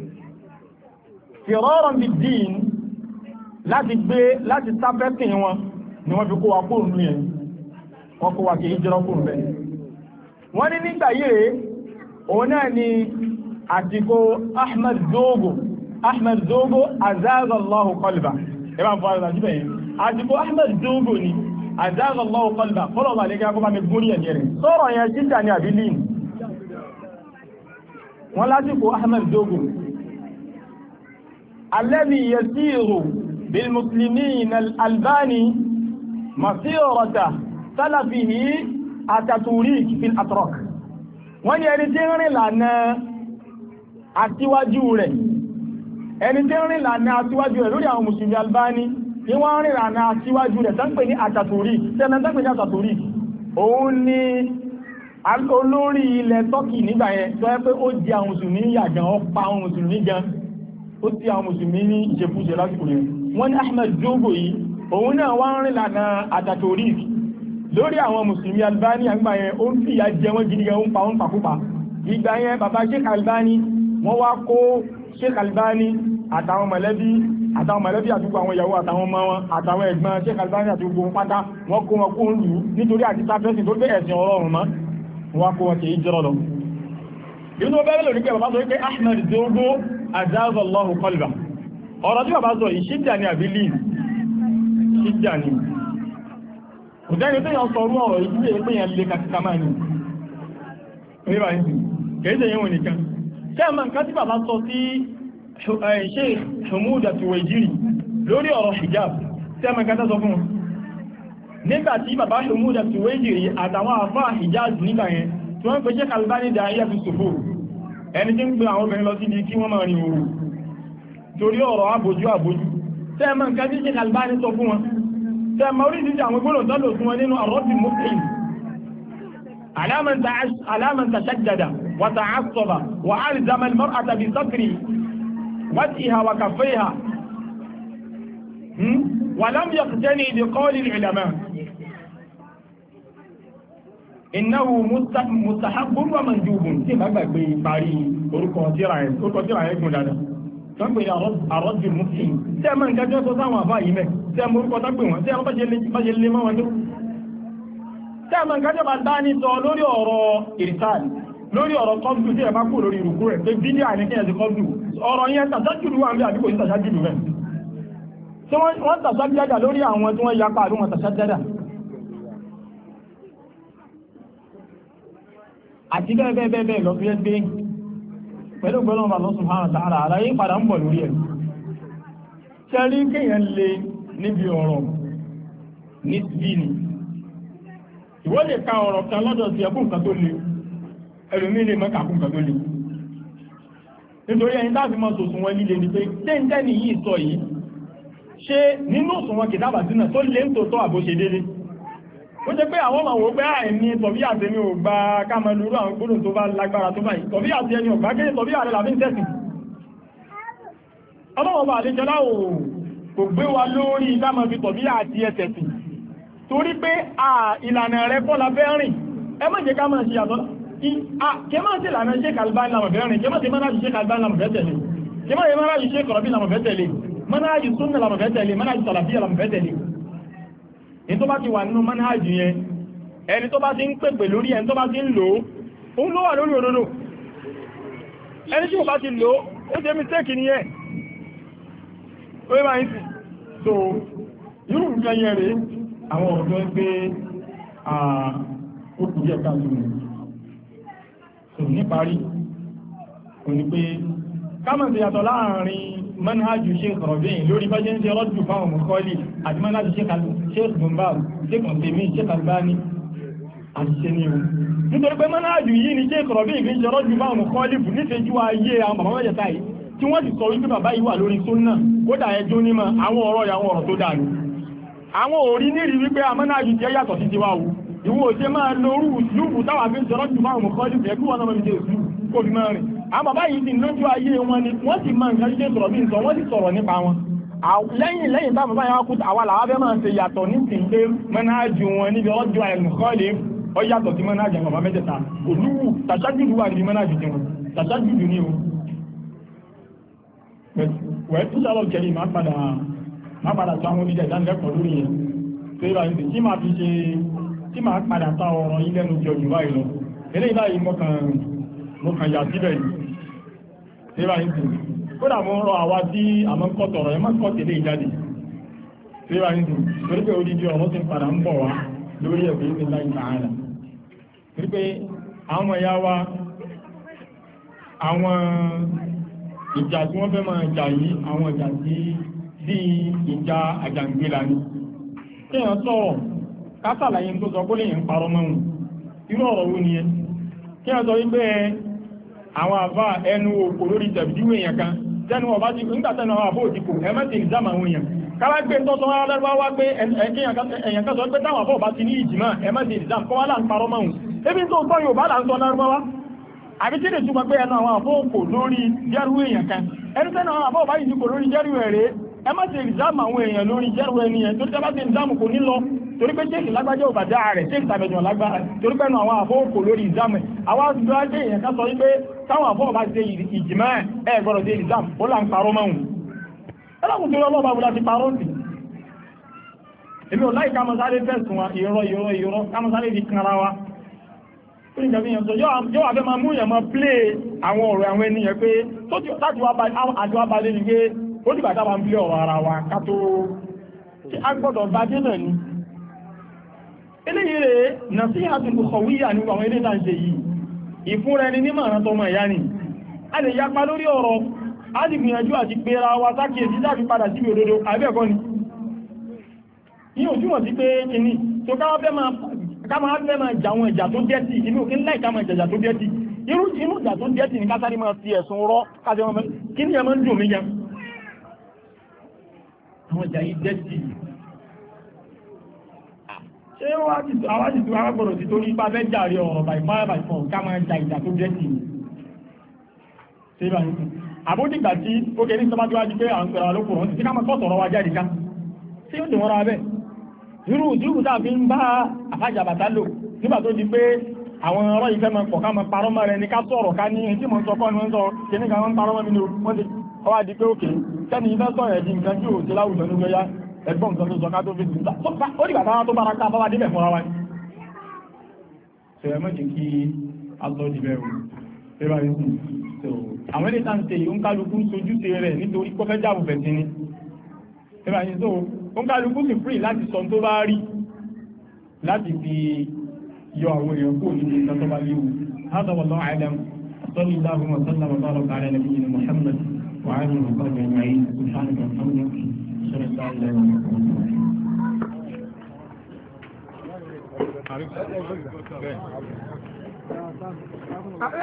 firaran bid-din láti gbé láti sáfẹ́sìn wọn ni wọ́n fi kó wa kúrò nínú yẹn wọ́n kó wa kì í jẹ́rọ kúrò bẹ́ẹ̀ wọ́n ní nígbà yìí òun náà ni àsìkò Ahmed Zogo Ahmed Zogo azazallahu qalba ẹbá ń fọ́ àrẹ́lá jíbẹ̀ yẹn àsìkò Ahmed Zogo ni azazallahu qalba kọ́lọ̀bà lè gẹ́gẹ́ bá mi gúrí ẹ̀ rẹ̀ sọ́rọ̀ yẹn jíjà ní àbílín wọ́n lásìkò Ahmed Zogo alladhi yasiru bil muslimin al-albani masirata salafihi Ataturik fil Atrak wọ́n ní ẹni tí ń rìn lànà àtiwájú rẹ̀ ẹni tí ń rìn lànà àtiwájú rẹ̀ lórí àwọn mùsùlùmí Albani ní wọ́n rìn lànà àtiwájú rẹ̀ tán pè ní Ataturik tẹ́lẹ̀ tán pè ní Ataturik òun ni olórí ilẹ̀ Turkey nígbà yẹn tó yẹ pé ó di àwọn mùsùlùmí yà gan ó pa àwọn mùsùlùmí gan ó ti àwọn mùsùlùmí ní ìṣekúṣe lásìkò yẹn wọ́n ní Ahmed Zogo yìí òun náà wọ́n rìn lànà Ataturik lórí àwọn mùsùlùmí Albani àgbà yẹn ó ń fìyà jẹ wọ́n gidi gan ó ń pa wọ́n pàkúpa ìgbà yẹn bàbá Sheikh Albani wọ́n wá kó Sheikh Albani àtàwọn mọ̀lẹ́bí àtàwọn mọ̀lẹ́bí àtúgbò àwọn ìyàwó àtàwọn ọmọ wọn àtàwọn ẹ̀gbọ́n Sheikh Albani àti gbogbo pátá wọ́n kó wọn kó ń lù ú nítorí àti sáfẹ́sì tó gbé ẹ̀sìn ọlọ́run mọ́ wọ́n kó wọn kì í jọrọ lọ. inú bẹ́ẹ̀ lórí pé bàbá sọ pé Ahmed Zogo azazallahu qalba ọ̀rọ̀ tí bàbá sọ yìí ṣíjà ni àbí líì ṣíjà ni òjáde tó yàn sọ̀rọ̀ ọ̀rọ̀ ìdílé pé yàn lè kàkàkà máa ní orílẹ̀ àìsí kèéjẹ̀ yẹn wọn nìkan ṣe àmà nǹkan tí bàbá sọ sí Sheikh Hamoud Tuwaijiri lórí ọ̀rọ̀ hijab ṣe àmà nǹkan tó sọ fún wọn nígbà tí bàbá Hamoud Tuwaijiri àtàwọn àfá hijab nígbà yẹn tí wọ́n ń pè Sheikh Albani dá ayé fi sòfò ẹni tí ń gbé àwọn obìnrin lọ sí ibi kí wọ́n máa rìn òru torí ọ̀rọ̀ àbójú àbójú ṣe àmà nǹkan tí Sheikh Albani sọ fún wọn tẹ́mà orí ìdíjì àwọn gbọ́nà tọ́lọ̀ fún wọn nínú àrọ́bì muslim alamanta ṣajjada wata asọba wa alzama al-mar'ata bi sakri wajhiha wa kaffayha wa lam yaqtani bi qawli al-ulama innahu mustahabbun wa mandubun tí bá gbàgbé parí orúkọ tíra ẹ̀ gùn dáadáa tó ń pè ní àrọ́jù muslim tí ẹ mọ́ nǹkan tí ó sọ sáwọn àbá yìí mẹ́ tí ẹ mọ́ orúkọ tó pè wọ́n tí ẹ mọ́ bá ṣe lè mọ́ wọn tó tí ẹ mọ́ nǹkan tí ó bá dá ní sọ lórí ọ̀rọ̀ ìrìsáàlì lórí ọ̀rọ̀ kọ́bù tí ẹ bá kú lórí ìrùkú rẹ̀ pé bídíà ní kí ẹ ti kọ́bù ọ̀rọ̀ yẹn tàṣájúlù wà ń bí àbíkò ní tàṣájúlù rẹ̀ tí wọ́n tàṣájúdà lórí àwọn tí wọ́n yapa àbí wọn tàṣájúdà àti bẹ́ẹ̀ bẹ́ẹ̀ bẹ́ẹ̀ lọ fi ẹ́ gbé pẹ̀lú gbọ́nà Allah subhanahu wa ta'ala àlàyé padà ń bọ̀ lórí ẹ̀ ṣe rí kéèyàn lè níbi ọ̀rọ̀ ní síbìnì ìwọ́n lè ka ọ̀rọ̀ kan lọ́dọ̀ sí ẹkùn kan tó le ẹlòmí lè mọ́ kàkùn kan tó le nítorí ẹni láti mọ́ sòsùn wọn líle ni pé tẹ́ntẹ́ni yìí sọ yìí ṣe nínú òsùn wọn kìtàbà sínú tó lé ń tòótọ́ àbó ṣe déédé ó jẹ́ pé àwọn ọmọ òwò pé àìní tọ̀bí àti ẹni ò gba kámẹ́lúrú àwọn gbóòrùn tó bá lágbára tó báyìí tọ̀bí àti ẹni ò gbá kéde tọ̀bí àrẹ làbí ń tẹ́sì ọlọ́wọ́n àlejọ́lá ò kò gbé wa lórí kámẹ́ fi tọ̀bí àti ẹsẹ̀sì torí pé à ìlànà rẹ̀ kọ́ la fẹ́ rìn ẹ má jẹ́ ká máa ṣe àtọ́ kí máa ṣe ìlànà ṣe kàlbá ìlànà fẹ́ rìn kí máa ṣe máa ṣe kàlbá ìlànà fẹ́ tẹ̀lé kí máa ṣe máa ṣe kọ̀rọ̀bí ìlànà fẹ́ tẹ̀lé máa ṣe súnnà ìlànà fẹ́ tẹ̀lé máa ṣe sàlàfí ìlànà fẹ́ tẹ̀lé ní tó bá ti wà nínú manhaj yẹn ẹni tó bá ti ń pèpè lórí ẹni tó bá ti ń lò ó ń ló wà lórí òdodo ẹni tí ó bá ti lò ó jẹ́ mistake ní ẹ̀ ó yẹ́ máa ń sì so irú nǹkan yẹn rèé àwọn ọ̀dọ́ ń gbé ó kù díẹ̀ káàkiri so níparí kò ní pé kámọ̀ sí yàtọ̀ láàrin manhajù Sheikh Rabi' lórí bá jẹ́ ń ṣe rọ́jù fáwọn mọ̀kọ́lì àti manhajù Sheikh Bumbaz Sheikh Al-Uthaymeen Sheikh Albani àti ṣe ní o nítorí pé manhajù yìí ni Sheikh Rabi' fi ń ṣe rọ́jù fáwọn mọ̀kọ́lì fún níṣẹ́jú ayé àwọn bàbá mẹ́jẹta yìí tí wọ́n ti sọ wípé bàbá yìí wà lórí súnnà kódà ẹjọ́ nímọ̀ àwọn ọ̀rọ̀ ìyàwó ọ̀rọ̀ tó dànù àwọn orí nírí wípé amánàájú jẹ́ yàtọ̀ sí ti wá wù ìwò òṣè máa lórú ìlúùbù táwà fi ń sọ̀rọ̀ jù fáwọn mọ̀kọ́lù fẹ́ kí wọ́n náà mẹ́jẹ ìlú kó fi máa rìn àwọn bàbá yìí ti lójú ayé wọn ni wọ́n sì máa nǹkan jíjẹ́ sọ̀rọ̀ bí n sọ wọ́n sì sọ̀rọ̀ nípa wọn lẹ́yìn lẹ́yìn bá bàbá yẹn kú àwa làwọn fẹ́ máa ṣe yàtọ̀ ní ti pé mẹ́nájú wọn níbi ọjọ́ àìmọ̀kọ́lù ọ yàtọ̀ sí mẹ́nájú àwọn bàbá mẹ́tẹ̀ẹ̀ta olúwù tàṣájúdù wà níbi mẹ́nájú tiwọn tàṣájúdù ní o wẹ́ẹ́ tí sálọ̀ kẹrì máa padà máa padà tó àwọn oníjẹ̀ ìdánilẹ́kọ̀ọ́ lórí yẹn tó yẹ báyìí tí máa fi ṣe tí máa padà ta ọ̀rọ̀ yìí lẹ́nu jẹ òjò báyìí lọ eléyìí báyìí mọ́kàn yà síbẹ̀ yìí tó yẹ báyìí tí kódà mo ń rọ àwa tí àmọ́ kọ́tọ̀ ọ̀rọ̀ yẹn má kọ́ tẹ̀lé ìjáde tó yẹ báyìí tí torí pé odidi ọ̀rọ̀ ti padà ń bọ̀ wá lórí ẹ̀kọ́ yìí láì tààlà torí pé àwọn ọmọ ìyá wa àwọn ìjà tí wọ́n fẹ́ máa jà yìí àwọn ìjà tí bí ìjà àjàngbìlà ni kí èèyàn sọ̀rọ̀ kásàlàyé tó sọ kó lè yẹn parọ́ mọ́hun irú ọ̀rọ̀ wo nìyẹn kí èèyàn sọ wípé àwọn àbá ẹnu òkò lórí tẹ̀bídíwò èèyàn kan tẹnu ọba ti nígbà tẹnu àwọn àbó òdìkò ẹmẹ́tì ìdámà àwọn èèyàn káwá gbé tó sọ wá lẹ́rọ wá pé èèyàn kan sọ pé táwọn àbó ọba ti ní ìjìmá ẹmẹ́tì ìdámà kọ́ wá là ń parọ́ mọ́hun ebi tó sọ yóò bá là ń sọ lẹ́rọ wá àbí tí lè túnmọ̀ pé ẹnu àwọn àbó òkò lórí jẹ́rú èèyàn kan ẹni tẹnu àwọn àbó ọba yìí kò lórí jẹ́rú ẹ̀rẹ́ ẹ má ti ìdámù àwọn èèyàn lórí jẹ́rù ẹni ẹ̀ tó tẹ́bá ti ìdámù kò ní lọ torí pé ṣéèkì lágbájá ò bàjá rẹ̀ ṣéèkì tàbẹ̀jọ̀ lágbára torí pẹ́nu àwọn àfọ́ọ̀kò lórí ìdámù àwọn àṣìṣọ́ ajé èèyàn ká sọ wípé táwọn àfọ́ọ̀ bá ti ìjìmá ẹ̀ gbọ́dọ̀ dé ìdámù ó là ń parọ́ mọ́hùn ẹlọ́kùn tó lọ́wọ́ bá ti parọ́ sí èmi ò láì ká mọ́ sáré fẹ̀sùn wa ìrọ́ ìrọ́ ìrọ́ ká mọ́ sáré di kanra wa ó ní ìjọba ìyẹn sọ yóò àfẹ́ máa mú èèyàn máa plé àwọn ọ̀rọ̀ àwọn ènìyàn pé tó ti láti wá balẹ̀ ní pé ó dìgbà tábà ń bí ọ̀rọ̀ ara wa ká tó tí a gbọ́dọ̀ bá dé náà ní eléyìí rẹ̀ nà sí àtùkù kọ̀wíyà ní àwọn ilé náà ṣe yìí ìfúnra ẹni nímọ̀ àwọn tọmọ ìyá ni a lè yapa lórí ọ̀rọ̀ a ti gbìyànjú àti pera wa sákìyèsí láti padà sí òdodo àbẹ́ẹ̀kọ́ ni ní òjúmọ̀ sí pé kìíní tó ká máa fẹ́ máa jà àwọn ìjà tó jẹ́ sí inú kí ńlá ìká máa jẹjà tó jẹ́ sí irú inú ìjà tó jẹ́ sí ní kásáré máa fi ẹ̀sùn rọ́ kásáré máa kí ní ẹ máa ń dùn mí yẹn àwọn ìjà yìí dẹ́sì ṣe wá ti àwọn àti ìtura gbọ́dọ̀ ti torí ipá fẹ́ jàre ọ̀rọ̀ by fire by force ká máa ja ìjà tó dẹ́sì ṣe bá yìí àbódìgbà tí ó kéré sọmá tó wájú pé àwọn ìpẹ̀rẹ̀ alókùn rántí tí ká máa kọ́sọ̀rọ̀ wa jáde ká tí ó ti wọ́n ra bẹ́ irú ìdúrù tá fi ń bá àfájàbàtà lò nígbà tó di pé àwọn ọ̀rọ̀ ìfẹ́ máa pọ̀ ká máa parọ́ mọ́ rẹ ní ká sọ̀rọ̀ ká ní tí mo sọ kọ́ ni wọ́n sọ kìíní kan wọ́n parọ́ mọ́ mi ní wọ́n ti ọwá di pé òkè tẹ́ni ìfẹ́ sọ̀rọ̀ ẹ̀dì nǹkan tí ò ti láwùjọ ní gbẹ́yà ẹgbọ́n nǹkan tó sọ ká tó fi sí ó dìgbà táwọn tó bára ká bá wá débẹ̀ fúnra wa ní ṣẹ̀rẹ̀ mọ́jì kí a sọ di bẹ̀rù pẹ́bà yìí àwọn ilé tàǹtẹ̀ yìí ó ń kálukú sojú sí rẹ̀ nítorí kó fẹ́ jáàbù fẹ̀ sí ní pẹ́bà yìí tó ó ń kálukú sì free láti sọ tó bá rí láti fi yọ àwọn èèyàn kó ní ìgbà tó bá léwu هذا والله أعلم صلى الله وسلم وبارك على نبينا محمد وعلى آله وصحبه أجمعين سبحانك وبحمدك أشهد أن لا إله إلا أنت